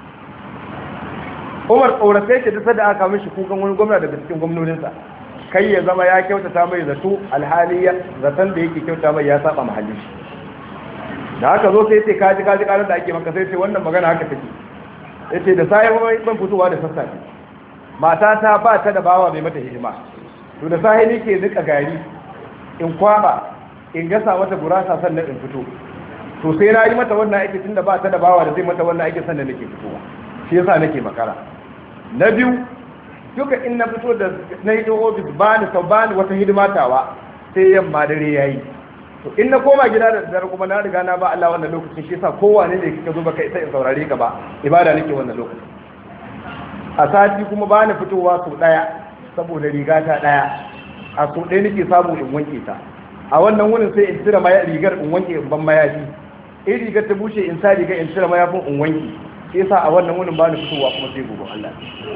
[SPEAKER 1] umar tsoratai ke duk da aka mishi kukan wani gwamna daga cikin gwamnoninsa kai ya zama ya kyautata mai zato alhali zaton da yake kyauta mai ya saba mahallin shi da haka zo sai ce kaji karar da ake maka sai ce wannan magana haka take ya ce da sahi ban fitowa da sassafe matata ba ta da bawa mai mata hidima to da sahi ne ke nika gari in kwaba in gasa mata gurasa sannan in fito to sai na yi mata wannan aiki tunda ba ta da bawa da zai mata wannan aiki sannan nake fitowa shi yasa nake makara na biyu duka in na fito da na yi ofis ba ni wata hidima tawa sai yamma dare yayi to in na koma gida da dare kuma na riga na ba Allah wannan lokacin shi yasa kowane ne kika zo baka isa in saurare ka ba ibada nake wannan lokacin a sati kuma ba ni fitowa sau daya saboda riga ta daya a sau ɗaya nake samu in wanke ta a wannan wurin sai in cire rigar in wanke in ban mayafi in rigar ta bushe in sa rigar in cire mayafin in wanke shi yasa a wannan wurin ba ni fitowa kuma sai gobe Allah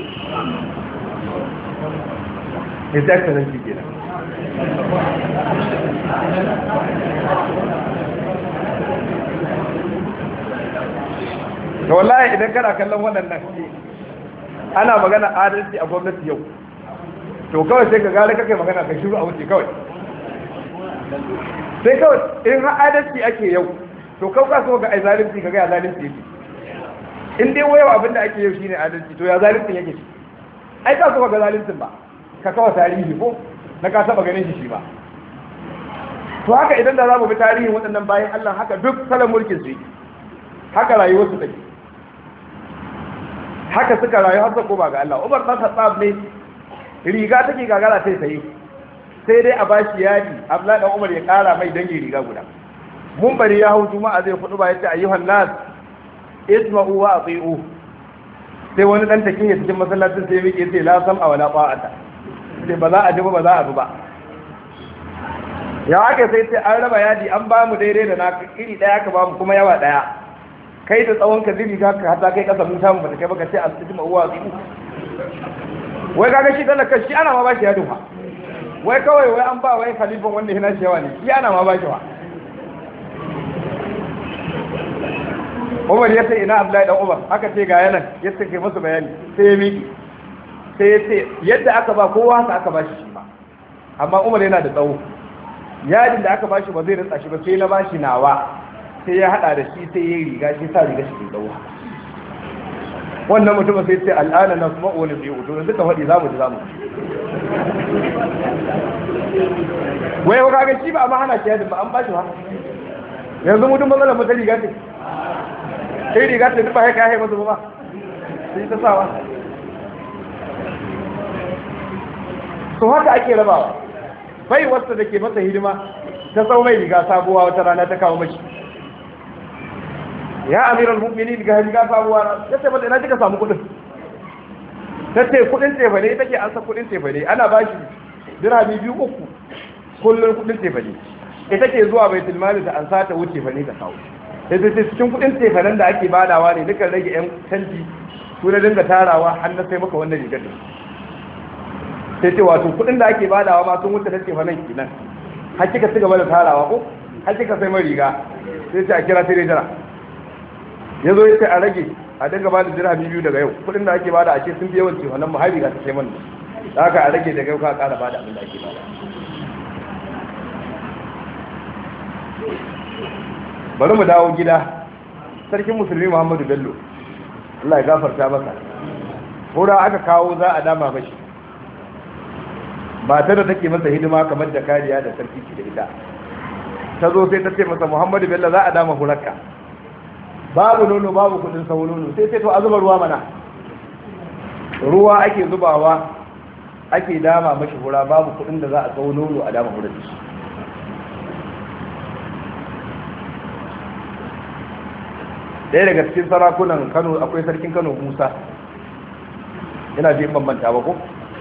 [SPEAKER 1] ne sai ka zanci kenan da wallahi idan kana kallon waɗannan ana magana adalci a gwamnati yau to kawai sai ka gane kake magana ka shiru a wuce kawai sai kawai in ha adalci ake yau to kawai ka so ga ai zalunci ka ga ya zalunci yake in dai wayo abin da ake yau shine adalci to ya zalunci yake ai ka so ga zaluncin ba ka kawo tarihi ko na ka taba ganin shi ba to haka idan da za mu bi tarihin waɗannan bayan Allah haka duk salon mulkin su haka rayuwar su take haka suka rayu har ko ba ga Allah Umar dan Khattab ne riga take gagara sai dai a bashi yadi Abdullahi dan Umar ya kara mai dangi riga guda mun bari ya hau juma'a zai fudu ba yace ayyuhan nas isma'u wa ati'u sai wani dan take ya cikin masallacin sai yake sai la sam'a wala ta'ata sai ba za a ji ba za a bi ba ya ake sai an raba yadi an ba mu daidai da na iri daya ka ba mu kuma yawa daya kai da tsawon ka zibi ka hata kai kasa mun samu ba ta kai baka ce astima uwa tsibu wai kaga shi talaka shi ana ma ba shi yadu fa wai kawai wai an ba wai khalifan wanda yana shi yawa ne shi ana ma ba shi wa Umar ya ce ina Abdullahi dan Umar aka ce ga yanan ya ce kai masa bayani sai ya miki sai ya ce yadda aka ba kowa haka aka ba shi ba amma Umar yana da tsawo yadin da aka ba shi ba zai rinsa shi ba sai na ba shi nawa sai ya hada da shi sai ya yi riga shi sa riga shi ke tsawo wannan mutum sai ce al'ana na kuma wani biyu to duka faɗi za mu ji wai wa kaga shi ba amma hana shi yadin ba an ba shi ba yanzu mutum matsalar mata riga ce sai riga ce duk ba haika ya masu ba sai ta sawa to haka ake rabawa bai wasu da ke masa hidima ta sau mai riga sabuwa wata rana ta kawo mashi ya amiral mu'minin ga riga sabuwa ya ce mata ina kika samu kudin ta ce kudin tefane ita ke an sa kudin tefane ana ba shi dirhami 2-3 kullum kudin tefane ita ke zuwa bai tilmali da an sa ta wuce tefane ta kawo ita ce cikin kudin tefanen da ake badawa ne duka rage yan canji su na dinga tarawa har na sai maka wannan rigar da sai ce wato kudin da ake badawa ma sun wuce na tefanen kenan har kika ci gaba da tarawa ko har kika sai mai riga sai ce a kira sai dai jira ya zo ya ce a rage a dinga ba da dirhami 2 daga yau kudin da ake bada a ce sun fi yawan cewa nan muhari ga ta sai mana da haka a rage daga yau ka kara bada abin da ake bada bari mu dawo gida. Sarkin musulmi Muhammadu Bello, Allah ya gafarta masa, hura aka kawo za a dama mashi, matar da take masa hidima kamar da kariya da sarki da ita ta zo sai ta ce masa, Muhammadu Bello za a dama hurarka, babu nono babu kudin sau nono, sai to a zuba ruwa mana. Ruwa ake zubawa ake dama mashi hura, babu kudin da za a sau nono a dama hurar shi. ɗaya daga cikin sarakunan Kano akwai sarkin Kano Musa, yana je bambanta ba ko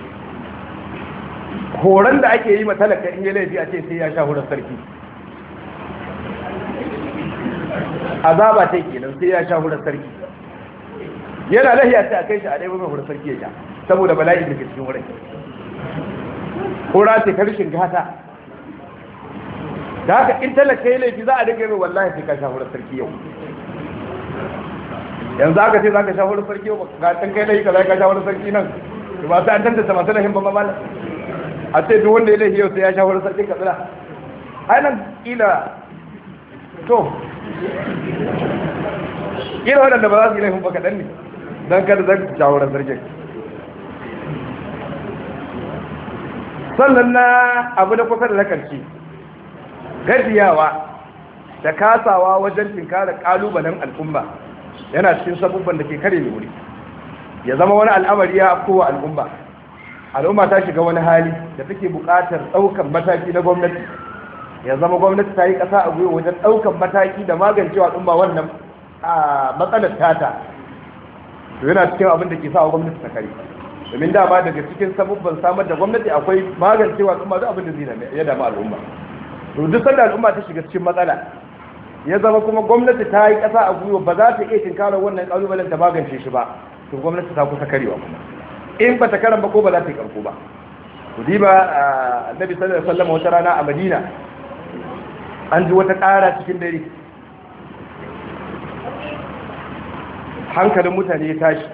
[SPEAKER 1] horon da ake yi ma talaka in yi laifi a ce sai ya sha hurar sarki, azaba ta kenan sai ya sha hurar sarki, yana lahiya sai a kai shi a ɗaya mai hurar sarki ya sha saboda bala'i da ke cikin wurin. Hura ce karshen gata da haka in talaka yi laifi za a dinga mai wallahi sai ka sha hurar sarki yau. Yanzu aka ce za ka sha hurar sarki yau ga ɗan kai laifi ka za ka sha hurar sarki nan ba sai an tantance masu lahin ba mamala a ce duk wanda ya laifi yau sai ya sha hurar sarki ka tsira. Ai nan kila to kila waɗanda ba za su yi laifin ba kaɗan ne don kada zan sha hurar sarki. Sannan na abu da kusa da na karshe, gajiyawa da kasawa wajen tinkara kalubalen al'umma yana cikin sabubban da ke kare mai wuri. Ya zama wani al'amari ya afkowa al'umma ta shiga wani hali da take buƙatar ɗaukan mataki na gwamnati, ya zama gwamnati ta yi ƙasa a gwiwa wajen ɗaukan mataki da magancewa al'umma wannan matsalar tata, to yana cikin abin da ke sa gwamnati ta kare. Domin dama daga cikin sabubban samar da gwamnati akwai magancewa al'umma duk abin da zai ya damu al'umma. To duk sanda al'umma ta shiga cikin matsala ya zama kuma gwamnati ta yi ƙasa a gwiwa ba za ta iya tinkarar wannan ƙalubalen ta magance shi ba, to gwamnati ta kusa karewa kuma in ba ta karan ba ko ba za ta yi karko ba. Ku diba annabi sallallahu alaihi wasallam wata rana a Madina an ji wata ƙara cikin dare, hankalin mutane ya tashi,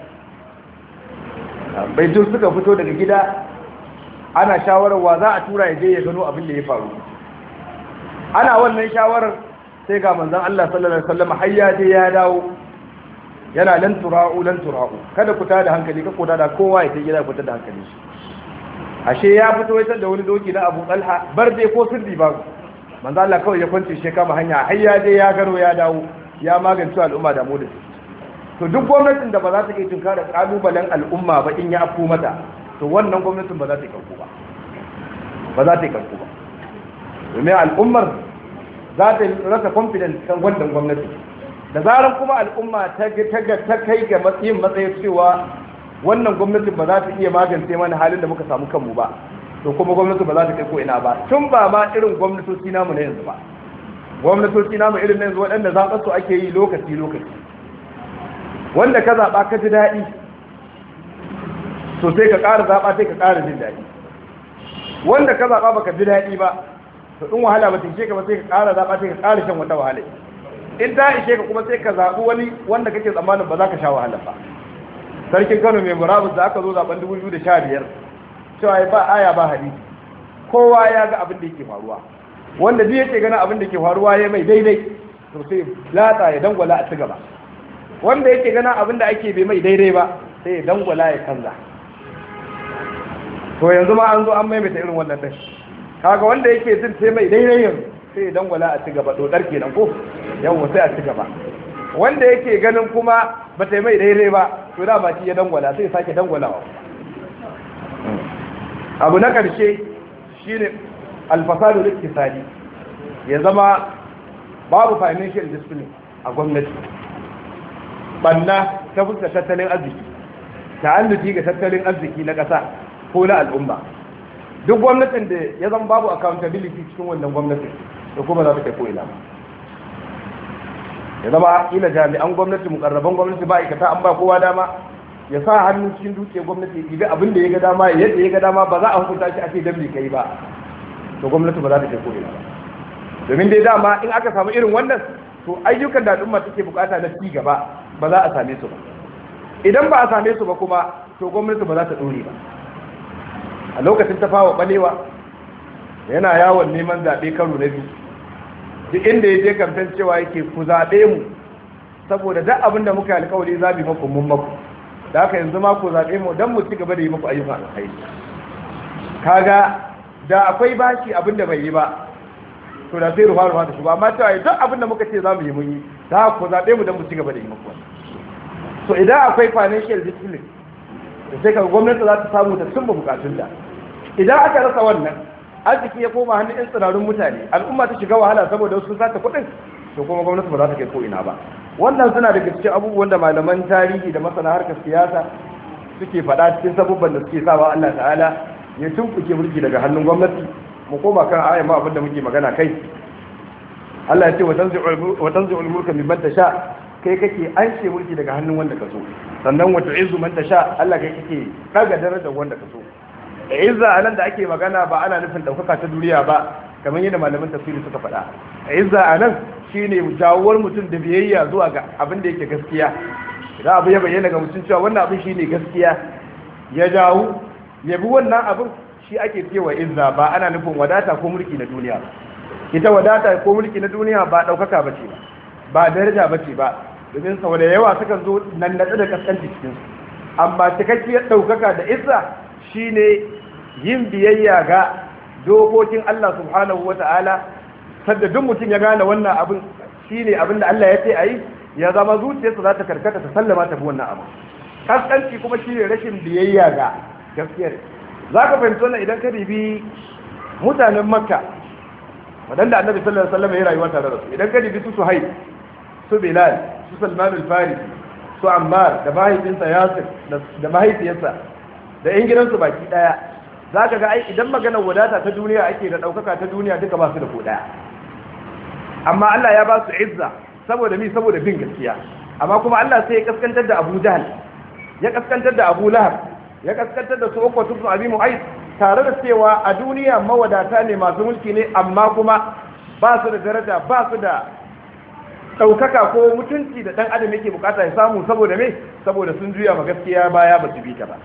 [SPEAKER 1] bai jin suka fito daga gida ana shawarar wa za a tura ya je ya gano abin da ya faru. Ana wannan shawarar sai ga manzon Allah sallallahu alaihi wasallam har ya je ya dawo yana lan tura'u kada ku tada hankali, ka ku tada kowa ya je gida ku tada hankali shi. Ashe ya fito ya tada wani doki na Abu Talha barde ko sirri ba, manzon Allah kawai ya kwance shi kama hanya har ya je ya gano ya dawo ya magance al'umma da mu da su. To duk gwamnatin da ba za ta iya tunkara kalubalen al'umma ba in ya afko mata, to wannan gwamnatin ba za ta yi karko ba. Domin al'ummar za ta rasa confidence kan wannan gwamnati. Da zaran kuma al'umma ta kai ga matsayin cewa wannan gwamnatin ba za ta iya magance mana halin da muka samu kanmu ba, to kuma gwamnati ba za ta kai ko ina ba. Tun ba ma irin gwamnatoci namu na yanzu ba, gwamnatoci namu irin na yanzu waɗanda zaɓar su ake yi lokaci wanda ka zaɓa ka ji daɗi, to sai ka ƙara zaɓa sai ka ƙara jin daɗi. Wanda ka zaɓa baka ji daɗi ba, to in wahala ba ta ishe ka ba sai ka ƙara zaɓa sai ka ƙara shan wata wahala. In ta ishe ka kuma sai ka zaɓi wani wanda kake tsammanin ba za ka sha wahala ba. Sarkin Kano mai murabus da aka zo zaɓen 2015 cewa ba aya ba hadisi, kowa ya ga abin da yake faruwa, wanda duk yake ganin abin da ke faruwa ya mai daidai to sai latsa ya dangwala a ci gaba, wanda yake gana abin da ake bai mai daidai ba sai ya dangwala ya canza. To yanzu ma an zo an maimaita irin wannan ɗin, kaga wanda yake jin sai mai daidai yanzu sai ya dangwala a ci gaba, dodar kenan ko yawwa sai a ci gaba. Wanda yake ganin kuma ba ta mai daidai ba to da ba shi ya dangwala sai ya sake dangwalawa. Abu na ƙarshe shine alfasadu liktisadi, ya zama babu financial discipline a gwamnati, banna ta fuskar tattalin arziki, ta'alluki ga tattalin arziki na ƙasa ko na al'umma. Duk gwamnatin da ya zama babu accountability cikin wannan gwamnatin da kuma za ta kai ko'ina ba. Ya zama ila jami'an gwamnati, mukarraban gwamnati, ba aikata an ba kowa dama ya sa hannu cikin duke gwamnati ya ga abin da ya ga dama yadda ya ga dama, ba za a hukunta shi a ce dan bai kai ba, to gwamnati ba za ta kai ko'ina ba. Domin dai dama in aka samu irin wannan, to ayyukan da al'umma take bukata na ci gaba ba za a same su ba. Idan ba a same su ba kuma, to gwamnati ba za ta dore ba. A lokacin Tafawa Balewa yana yawon neman zaɓe karo na biyu, duk inda ya je kamfen cewa yake ku zaɓe mu saboda duk abin da muka yi alkawari za mu yi maku mun maku, da haka yanzu ma ku zaɓe mu don mu ci gaba da yi maku ayyukan alkhairi. Kaga da akwai bashi abin da bai yi ba to da sai ruwa ta shigo, amma cewa duk abin da muka ce za mu yi mun yi, da haka ku zaɓe mu don mu ci gaba da yi maku. So idan akwai financial discipline da sai kaga gwamnati za ta samu ta cimma bukatunta. Idan aka rasa wannan, arziki ya koma hannun 'yan tsirarun mutane, al'umma ta shiga wahala saboda wasu sata kuɗin, to kuma gwamnati ba za ta kai ko ina ba. Wannan suna daga cikin abubuwan da malaman tarihi da masana harkar siyasa suke faɗa cikin sabubban da suke sawa Allah ta'ala ya tumɓuke mulki daga hannun gwamnati. Mu koma kan ayan ma abinda muke magana kai. Allah ya ce wa tanzi'ul mulka mimman tasha, kai kake anshe mulki daga hannun wanda ka so. Sannan wa tu'izzu man tasha, Allah kai kake daga darajar wanda ka so. Izza anan da ake magana ba ana nufin daukaka ta duniya ba, kamar yadda malaman tafsiri suka faɗa. Izza anan shine jawowar mutum da biyayya zuwa ga abin da yake gaskiya. Idan abu ya bayyana ga mutum cewa wannan abin shine gaskiya, ya jawo ya bi wannan abin, shi ake cewa izza. Ba ana nufin wadata ko mulki na duniya ba. Ita wadata ko mulki na duniya ba daukaka bace ba daraja bace ba, domin sau da yawa sukan zo nan da kaskanci cikin su. Amma cikakkiyar daukaka da izza shine yin biyayya ga dokokin Allah subhanahu wata'ala. Sadda duk mutum ya gane wannan abin shine abin da Allah ya ce ayi, ya zama zuciyarsa za ta karkata ta sallama ta bi wannan abu. Kaskanci kuma shine rashin biyayya ga gaskiyar. Zaka fahimci wannan idan ka ribi mutanen Makka wadanda Annabi sallallahu alaihi wasallam ya rayuwa tare da su. Idan ka ribi su Suhaib, su Bilal, su Salman al-Farisi, su Ammar da mahaifinsa Yasir da mahaifiyarsa da yan gidansu baki daya, zaka ga ai idan maganar wadata ta duniya ake da daukaka ta duniya duka ba su da ko daya. Amma Allah ya ba su izza saboda bin gaskiya. Amma kuma Allah sai ya kaskantar da Abu Jahl, ya kaskantar da Abu Lahab, ya kaskantar da su Uqba ibn Abi Mu'ayth, tare da cewa a duniya mawadata ne, masu mulki ne, amma kuma ba su da daraja, ba su da daukaka ko mutunci da dan adam yake bukata ya samu. Saboda saboda sun juya ma gaskiya baya, ba su bi ta ba.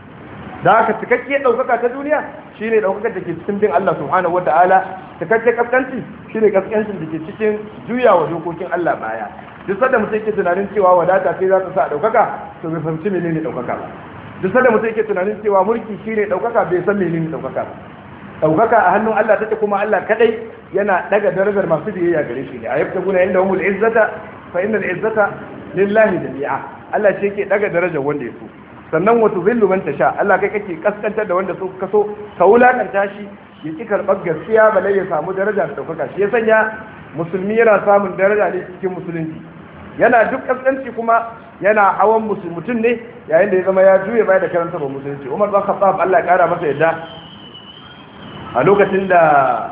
[SPEAKER 1] Da haka cikakkiyar ɗaukaka ta duniya shine ɗaukakar da ke cikin bin Allah subhanahu wa ta'ala. Cikakkiyar kaskanci shine kaskancin da ke cikin juyawa dokokin Allah baya. Duk sanda mutum yake tunanin cewa wadata sai za ta sa ɗaukaka, to bai fahimci menene ɗaukaka ba. Duk sanda mutum yake tunanin cewa mulki shine ɗaukaka, bai san menene ɗaukaka ba. Ɗaukaka a hannun Allah take, kuma Allah kadai yana daga darajar masu biyayya gare shi ne. Ayabtaguna indahumul izzata fa innal izzata lillahi jami'a. Allah shi yake daga darajar wanda ya so. Sannan wato zillu man tasha, Allah kai kake kaskantar da wanda ka so, ka wulakanta shi ya ki karɓar gaskiya balai ya samu daraja da ɗaukaka. Shi ya sanya musulmi yana samun daraja ne cikin musulunci, yana duk kaskanci kuma yana hawan mutum ne yayin da ya zama ya juye baya da karanta ba musulunci. Umar bin Khattab Allah ya kara masa yadda, a lokacin da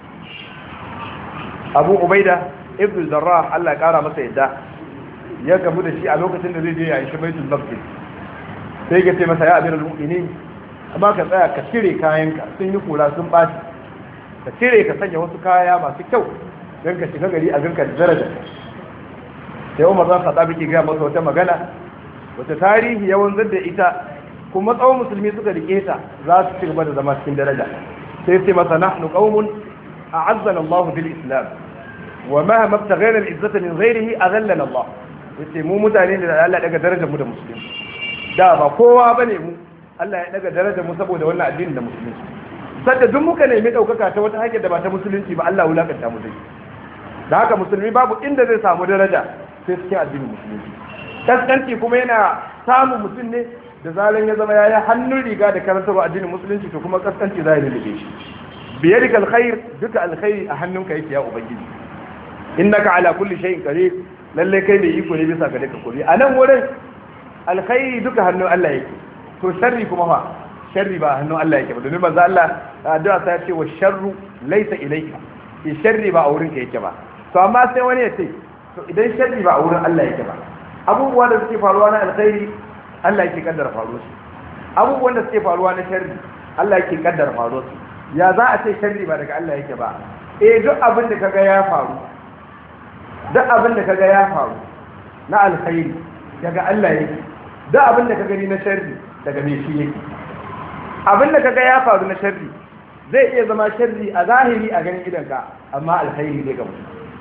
[SPEAKER 1] Abu Ubaida ibn Jarrah Allah ya kara masa yadda ya gamu da shi a lokacin da zai je ya yi Baitul Maqdis, sai ka ce masa ya amiral mu'minin, amma ka tsaya ka cire kayanka, sun yi kula sun ɓaci, ka cire ka sanya wasu kaya masu kyau don ka shiga gari a ganka da daraja. Sai Umar zan faɗa biki gaya masa wata magana wata tarihi ya wanzar da ita, kuma tsawon musulmi suka rike ta za su ci gaba da zama cikin daraja. Sai sai masa nahnu qaumun a'azzana Allah bil Islam wa ma mabtaghayna al-izzata min ghayrihi azallana Allah. Yace mu mutane ne da Allah daga darajar mu da musulmi. Da ba kowa bane mu, Allah ya daga darajar mu saboda wannan addinin da musulunci. Sadda duk muka nemi daukaka ta wata hanyar da ba ta musulunci ba, Allah wulakanta mu zai. Da haka musulmi babu inda zai samu daraja sai cikin addinin musulunci. Kaskanci kuma yana samun mutum ne da zalan ya zama yayi hannun riga da karantarwa addinin musulunci, to kuma kaskanci zai lalace shi. Biyadika alkhair, duka alkhairi a hannunka yake ya ubangiji. Innaka ala kulli shay'in qadir, lalle kai mai iko ne bisa ga dukkan komai. A nan wurin alkhairi duka hannun Allah yake, to sharri kuma fa sharri ba hannun Allah yake ba, domin manzo Allah addu'a sai ya ce wa sharru laysa ilayka, shi sharri ba a wurin ka yake ba. To amma sai wani ya ce to idan sharri ba a wurin Allah yake ba, abubuwa da suke faruwa na alkhairi Allah yake kaddara faruwa su, abubuwan da suke faruwa na sharri Allah yake kaddara faruwa su. Ya za a ce sharri ba daga Allah yake ba? Duk abin da kaga ya faru, duk abin da kaga ya faru na alkhairi daga Allah yake, duk abin da ka gani na sharri daga me shi yake. Abin da kaga ya faru na sharri zai iya zama sharri a zahiri a ganin idanka, amma alkhairi ne ga mutum.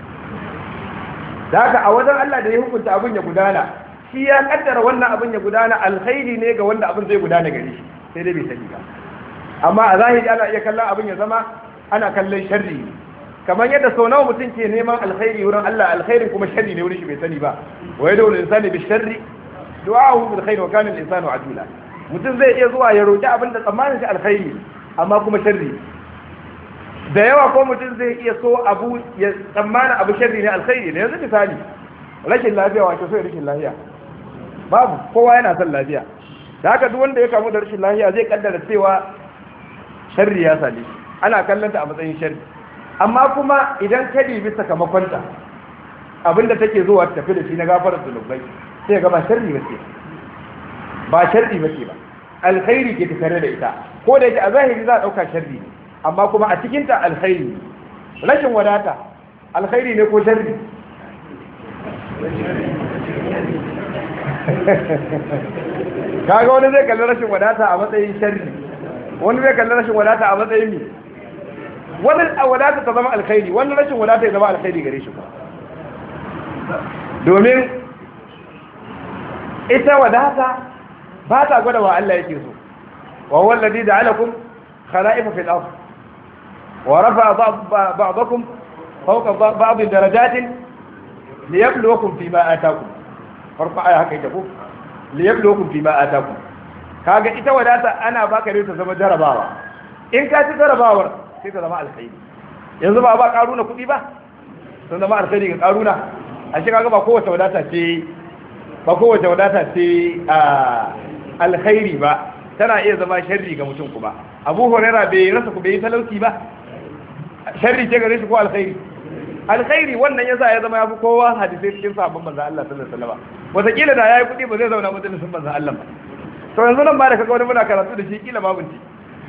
[SPEAKER 1] da haka a wajen Allah da ya hukunta abin ya gudana shi ya kaddara wannan abin ya gudana alkhairi ne ga wanda abin zai gudana gare shi sai dai bai sani ba amma a zahiri ana iya kallon abin ya zama ana kallon sharri kamar yadda sau nawa mutum ke neman alkhairi wurin Allah alkhairin kuma sharri ne wurin shi bai sani ba wa yadda wani insani bi sharri du'ahu bil khair wa kana al insanu ajula mutum zai iya zuwa ya roki abin da tsammanin shi alkhairi amma kuma sharri da yawa ko mutum zai iya so abu ya tsammanin abu sharri ne alkhairi ne yanzu misali rashin lafiya wato so rashin lafiya babu kowa yana son lafiya da haka duk wanda ya kamu da rashin lafiya zai kaddara cewa sharri ya sale ana kallonta a matsayin sharri amma kuma idan ka dibi sakamakonta abinda take zuwa tafi da shi na gafarar zunubai sai ga ba sharri bace ba sharri bace ba alkhairi ke tare da ita ko da yake a zahiri za a dauka sharri ne amma kuma a cikin ta alkhairi ne rashin wadata alkhairi ne ko sharri kaga wani zai kalli rashin wadata a matsayin sharri wani zai kalli rashin wadata a matsayin mi wani wadata ta zama alkhairi wani rashin wadata ya zama alkhairi gare shi domin ita wadata ba ta gwada wa Allah yake so wa huwa alladhi ja'alakum khala'ifa fil ard wa rafa'a ba'dakum fawqa ba'd darajatin liyabluwakum fima ataakum farfa aya haka yake ko liyabluwakum fima ataakum kaga ita wadata ana baka ne ta zama jarabawa in ka ci jarabawar sai ta zama alkhairi yanzu ba karuna kuɗi ba sun zama alkhairi ga karuna a shi kaga ba kowace wadata ce alkhairi ba tana iya zama sharri ga mutum kuma Abu Hurairah bai rasa ku bai talauci ba sharri ce gare shi ko alkhairi wannan yasa ya zama yafi kowa hadisi cikin sahabban manzon Allah sallallahu alaihi wasallam wataƙila da yayi kuɗi ba zai zauna majalisin manzon Allah ba to yanzu nan ba da kaga wani muna karatu da shi kila babu ci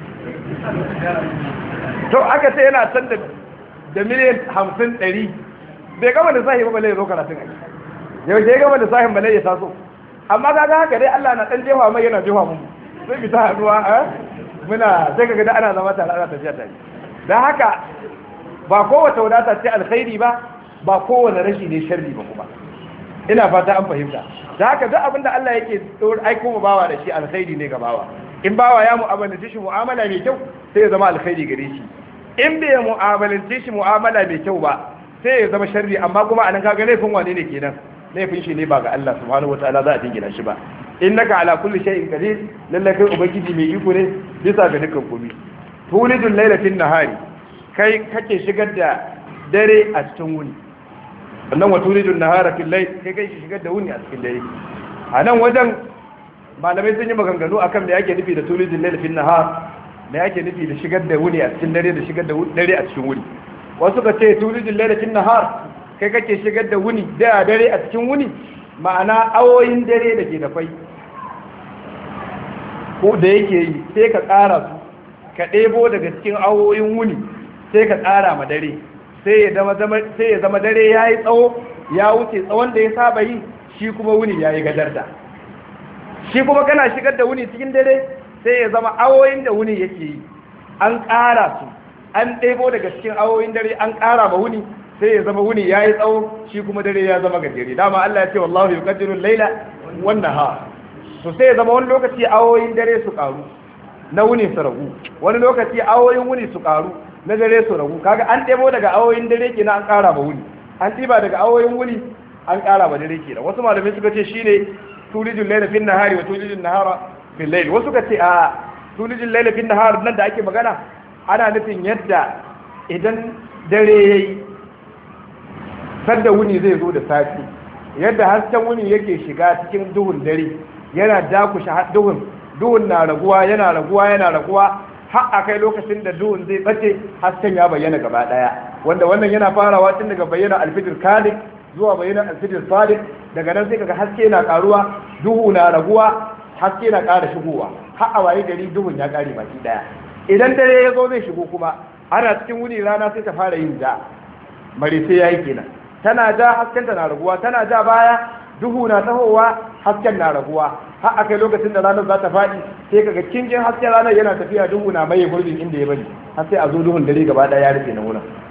[SPEAKER 1] to aka ce yana san da miliyan 50 100 bai gama da sahi ba balle ya zo karatun ai yau sai gama da sahin balle ya taso amma kaga haka dai Allah na dan jefa mai yana jefa mu sai bi ta haduwa muna sai kaga da ana zama tare ana tafiya tare dan haka ba kowace wadata ce alkhairi ba ba kowane rashi ne sharri ba kuma ina fata an fahimta da haka duk abinda Allah yake aiko mu bawa da shi alkhairi ne ga bawa in bawa ya mu'amalance shi mu'amala mai kyau sai ya zama alkhairi gare shi in bai mu'amalance shi mu'amala mai kyau ba sai ya zama sharri amma kuma anan kaga laifin wane ne kenan laifin shi ne ba ga Allah subhanahu wataala za a dingina shi ba innaka ala kulli shay'in qadir lalle kai ubangiji mai iko ne bisa ga dukkan komai tulijul layla fin nahari kai kake shigar da dare a cikin wuni sannan wa tulijul nahara fil layl kai kake shigar da wuni a cikin dare a nan wajen malamai sun yi maganganu akan me yake nufi da tulijul layla fin nahar me yake nufi da shigar da wuni a cikin dare da shigar da dare a cikin wuni wasu ka ce tulijul layla fin nahar kai kake shigar da wuni da dare a cikin wuni ma'ana awoyin dare da ke da fai ko da yake yi sai ka ƙara su ka ɗebo daga cikin awoyin wuni sai ka ƙara ma dare sai ya zama dare ya yi tsawo ya wuce tsawon da ya saba yi shi kuma wuni ya yi gadarda shi kuma kana shigar da wuni cikin dare sai ya zama awoyin da wuni yake yi an ƙara su an ɗebo daga cikin awoyin dare an ƙara ma wuni sai ya zama wuni ya yi tsawo shi kuma dare ya zama gajere dama Allah ya ce wallahu yuqaddiru al-laila wan nahar to sai ya zama wani lokaci awoyin dare su karu na wuni su ragu wani lokaci awoyin wuni su karu na dare su ragu kaga an ɗebo daga awoyin dare kenan an ƙara ma wuni an ɗiba daga awoyin wuni an ƙara ma dare kenan wasu malamai suka ce shine tulijul layla fin nahari wa tulijul nahara fil layl wasu suka ce a tulijul layla fin nahar nan da ake magana ana nufin yadda idan dare yayi sadda wuni zai zo da safi yadda hasken wuni yake shiga cikin duhun dare yana dakushe duhun na raguwa yana raguwa har a kai lokacin da duhun zai bace hasken ya bayyana gaba daya wanda wannan yana farawa tun daga bayyana alfijir kalik zuwa bayyana alfijir sadiq daga nan sai kaga haske na karuwa duhu na raguwa haske na ƙara shigowa har a waye gari duhun ya ƙare baki daya idan dare ya zo zai shigo kuma ana cikin wuni rana sai ta fara yin ja mare sai yayi kenan tana ja haskenta na raguwa tana ja baya duhu na tahowa hasken na raguwa har akai lokacin da ranar za ta faɗi sai kaga kingin hasken ranar yana tafiya duhu na maye gurbin inda ya bari har sai a zo duhun dare gaba ɗaya ya rufe na wurin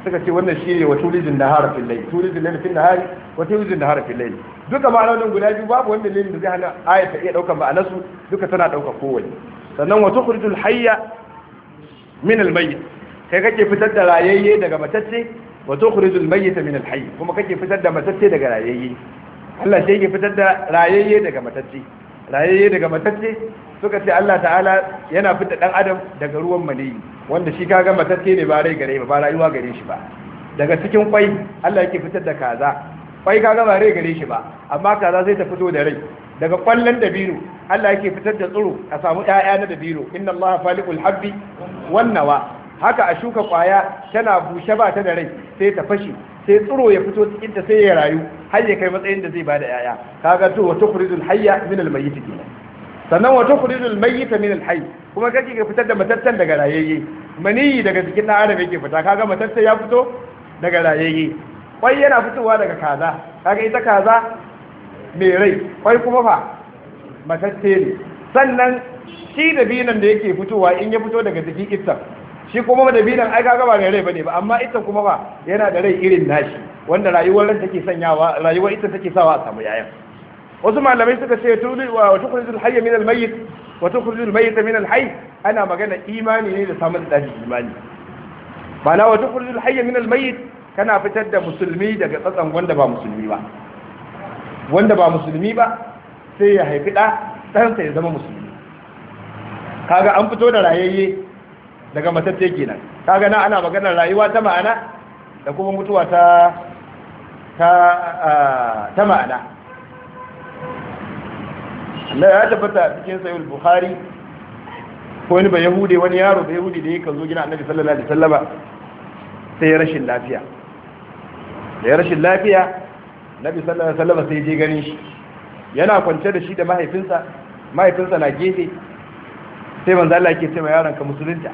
[SPEAKER 1] suka ce wannan shine wa tulijin nahara fil layl tulijin layl fil nahari wa tulijin nahara fil layl duka ma'anonin guda biyu babu wanda dalilin da zai hana ayat ta iya daukar ma'anarsu duka tana daukar kowanne sannan wa tukhrijul hayya min al mayyit kai kake fitar da rayayye daga matacce wa tukhrijul mayyita min al hayy kuma kake fitar da matacce daga rayayye Allah shi yake fitar da rayayye daga matacce rayayye daga matacce suka ce Allah ta'ala yana fitar dan adam daga ruwan maniyi wanda shi kaga matacce ne ba rai gare ba rayuwa gare shi ba daga cikin kwai Allah yake fitar da kaza kwai kaga ba rai gare shi ba amma kaza sai ta fito da rai daga kwallon dabino Allah yake fitar da tsiro a samu ƴaƴa na dabino inna Allah faliqul habbi wan nawa haka a shuka kwaya tana bushe ba ta da rai sai ta fashi sai tsiro ya fito cikin ta sai ya rayu har ya kai matsayin da zai bada ƴaƴa kaga to wa tukhrijul hayya min al mayyit kenan sannan wa tukhrijul mayyita min al hayy kuma kake ka fitar da matattan daga rayayye maniyi daga cikin dan adam yake fita kaga matattan ya fito daga rayayye kwai yana fitowa daga kaza kaga ita kaza mai rai kwai kuma fa matacce ne sannan shi da binan da yake fitowa in ya fito daga cikin itta shi kuma da binan ai kaga ba mai rai bane ba amma ita kuma fa yana da rai irin nashi wanda rayuwar ran take sanyawa rayuwar ita take sawa a samu yayan wasu malamai suka ce wa tukhrijul hayya min al mayyit wa tukhrijul mayyita min al hayy ana magana imani ne da samun da imani ba na wa tukhrijul hayya min al mayyit kana fitar da musulmi daga tsatsan wanda ba musulmi ba sai ya haifi ɗansa ya zama musulmi kaga an fito da rayayye daga matacce kenan kaga na ana maganar rayuwa ta ma'ana da kuma mutuwa ta ma'ana Allah ya tabbata cikin sahih al-Bukhari ko wani ba Yahudi wani yaro da Yahudi da yake zo gina Annabi sallallahu alaihi wasallama sai ya rashin lafiya Nabi sallallahu alaihi wasallama sai je ganin shi yana kwance da shi da mahaifinsa na gefe sai manzo Allah yake cewa yaron ka musulunta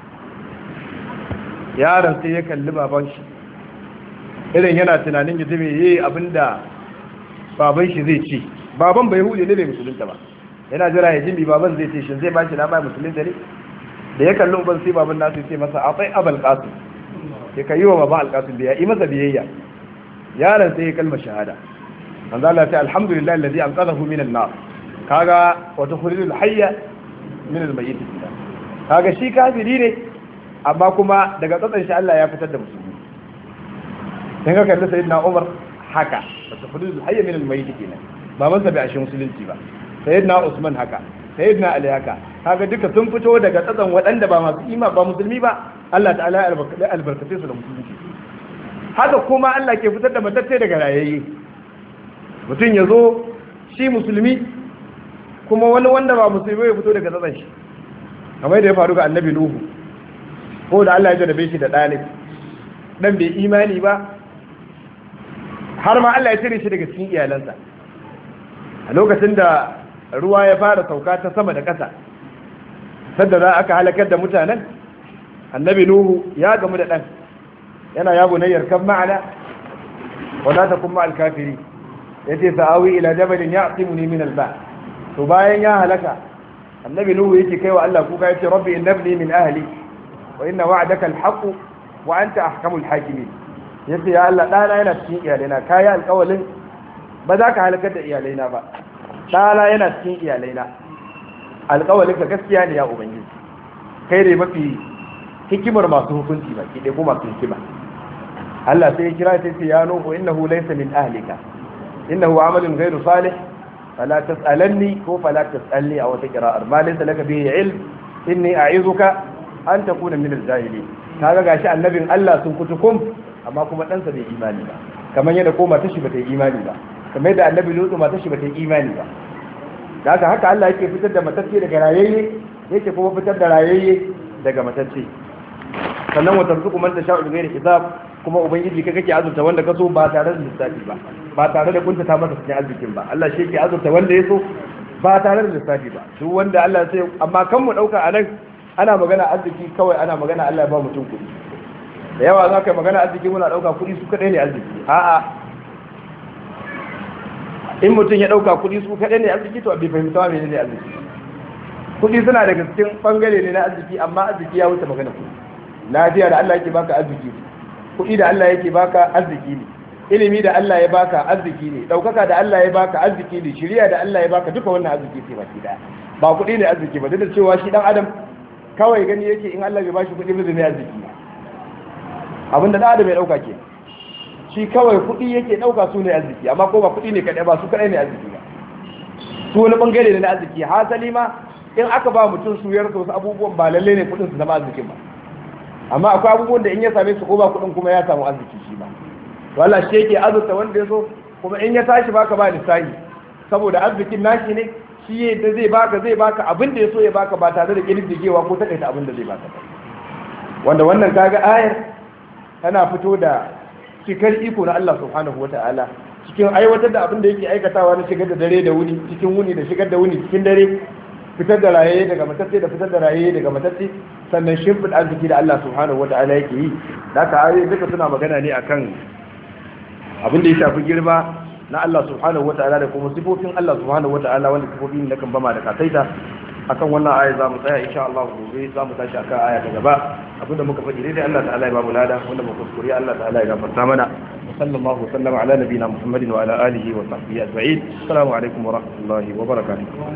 [SPEAKER 1] yaron sai ya kalli baban shi irin yana tunanin ya zame yayi abinda baban shi zai ce baban bai hude ne bai musulunta ba yana jira ya jimbi baban zai ce shin zai ba shi dama musulunta ne da ya kalli uban sai baban nasu sai masa atai abul qasim sai kai wa baban al-qasim biya yi masa biyayya yaron sai ya kalma shahada manzo Allah ta alhamdulillah alladhi anqadhahu min an-nar kaga wa tukhrijul hayya min al-mayyit kaga shi kafiri ne amma kuma daga tsatsan shi Allah ya fitar da musulmi dan ga kalli sayyidina Umar haka wa tukhrijul hayya min al-mayyit kenan baban sa bai ashe musulunci ba sayyidina Usman haka sayyidina Ali haka kaga duka sun fito daga tsatsan waɗanda ba masu ba musulmi ba Allah ta'ala ya albarkace su da musulunci haka kuma Allah ke fitar da matacce daga rayayye mutum ya zo shi musulmi kuma wani wanda ba musulmi ya fito daga tsatsan shi kamar da ya faru ga annabi Nuhu ko da Allah ya jarabe shi da ɗalib ɗan bai imani ba har ma Allah ya cire shi daga cikin iyalansa a lokacin da ruwa ya fara sauka ta sama da ƙasa sadda za aka halakar da mutanen annabi Nuhu ya gamu da ɗan yana ya bunayyar kan ma'ana wala takun ma'al kafiri yace sa'awi ila jabalin ya'timuni min al-ba to bayan ya halaka annabi Nuhu yake kai wa Allah kuka yace rabbi innabni min ahli wa inna wa'daka al-haqq wa anta ahkamul hakimin yace ya Allah dana yana cikin iyalaina kai alƙawalin ba za ka halakar da iyalaina ba dana yana cikin iyalaina alƙawalin ka gaskiya ne ya ubangiji kai ne mafi hikimar masu hukunci ba ki dai ko masu hikima Allah sai ya kira sai ya Nuhu innahu laysa min ahlika innahu amalun ghayru salih fala tas'alanni ko fala tas'alni aw taqra'ar ma laysa laka bihi ilm inni a'izuka an takuna min al-jahilin kaga gashi annabin Allah sun kutukum amma kuma dan sa bai imani ba kamar yadda ko mata shi bata yi imani ba kamar yadda annabi Lutu mata shi bata yi imani ba daga haka Allah yake fitar da matacce daga rayayye yake kuma fitar da rayayye daga matacce sannan wa tarzuqu man tasha'u bi ghairi hisab kuma ubangiji kai kake azurta wanda kaso ba tare da lissafi ba tare da kunta ta masa cikin arzikin ba Allah shi yake azurta wanda yaso ba tare da lissafi ba duk wanda Allah sai amma kan mu dauka anan ana magana arziki kawai ana magana Allah ya ba mutum kuɗi da yawa za ka yi magana arziki muna dauka kuɗi su kadai ne arziki a'a in mutum ya dauka kuɗi su kadai ne arziki to bai fahimta me ne arziki kuɗi suna daga cikin bangare ne na arziki amma arziki ya wuce magana kuɗi lafiya da Allah yake baka arziki kuɗi da Allah yake baka arziki ne, ilimi da Allah ya baka arziki ne, ɗaukaka da Allah ya baka arziki ne, shiriya da Allah ya baka, duka wannan arziki ce baki daya. Ba kuɗi ne arziki ba, duk da cewa shi dan adam kawai gani yake in Allah bai bashi kuɗi ba zai ne arziki. Abinda dan adam ya dauka ke, shi kawai kuɗi yake dauka su ne arziki, amma ko ba kuɗi ne kadai ba, su kadai ne arziki ba, su wani bangare ne na arziki. Hasali ma in aka ba mutum su yarda wasu abubuwan ba lalle ne kuɗin su zama arzikin ba, amma akwai abubuwan da in ya same su ko ba kuɗin kuma ya samu arziki shi ba. To Allah shi yake azurta wanda ya so, kuma in ya tashi baka ba lissahi, saboda arzikin nashi ne, shi yadda zai baka abin da ya so ya baka ba tare da kirdigewa ko takaita abin da zai baka ba. Wanda wannan kaga ayar tana fito da cikar iko na Allah subhanahu wata'ala cikin aiwatar da abin da yake aikatawa na shigar da dare da wuni, cikin wuni da shigar da wuni cikin dare, fitar da rayaye daga matacce da fitar da rayaye daga matacce, sannan shimfid arziki da Allah subhanahu wata'ala yake yi. Da ka ayoyi duka suna magana ne akan abin da ya shafi girma na Allah subhanahu wata'ala da kuma sifofin Allah subhanahu wata'ala, wanda sifofin da kan bama da kasaita. Akan wannan aya za mu tsaya insha Allah, gobe za mu tashi akan aya ta gaba. Abinda muka faɗi dai Allah ta'ala ya ba mu lada, wanda muka kuskure Allah ta'ala ya gafarta mana. Sallallahu alaihi wa sallam ala nabiyina Muhammadin wa ala alihi wa sahbihi ajma'in. Assalamu alaikum wa rahmatullahi wa barakatuh.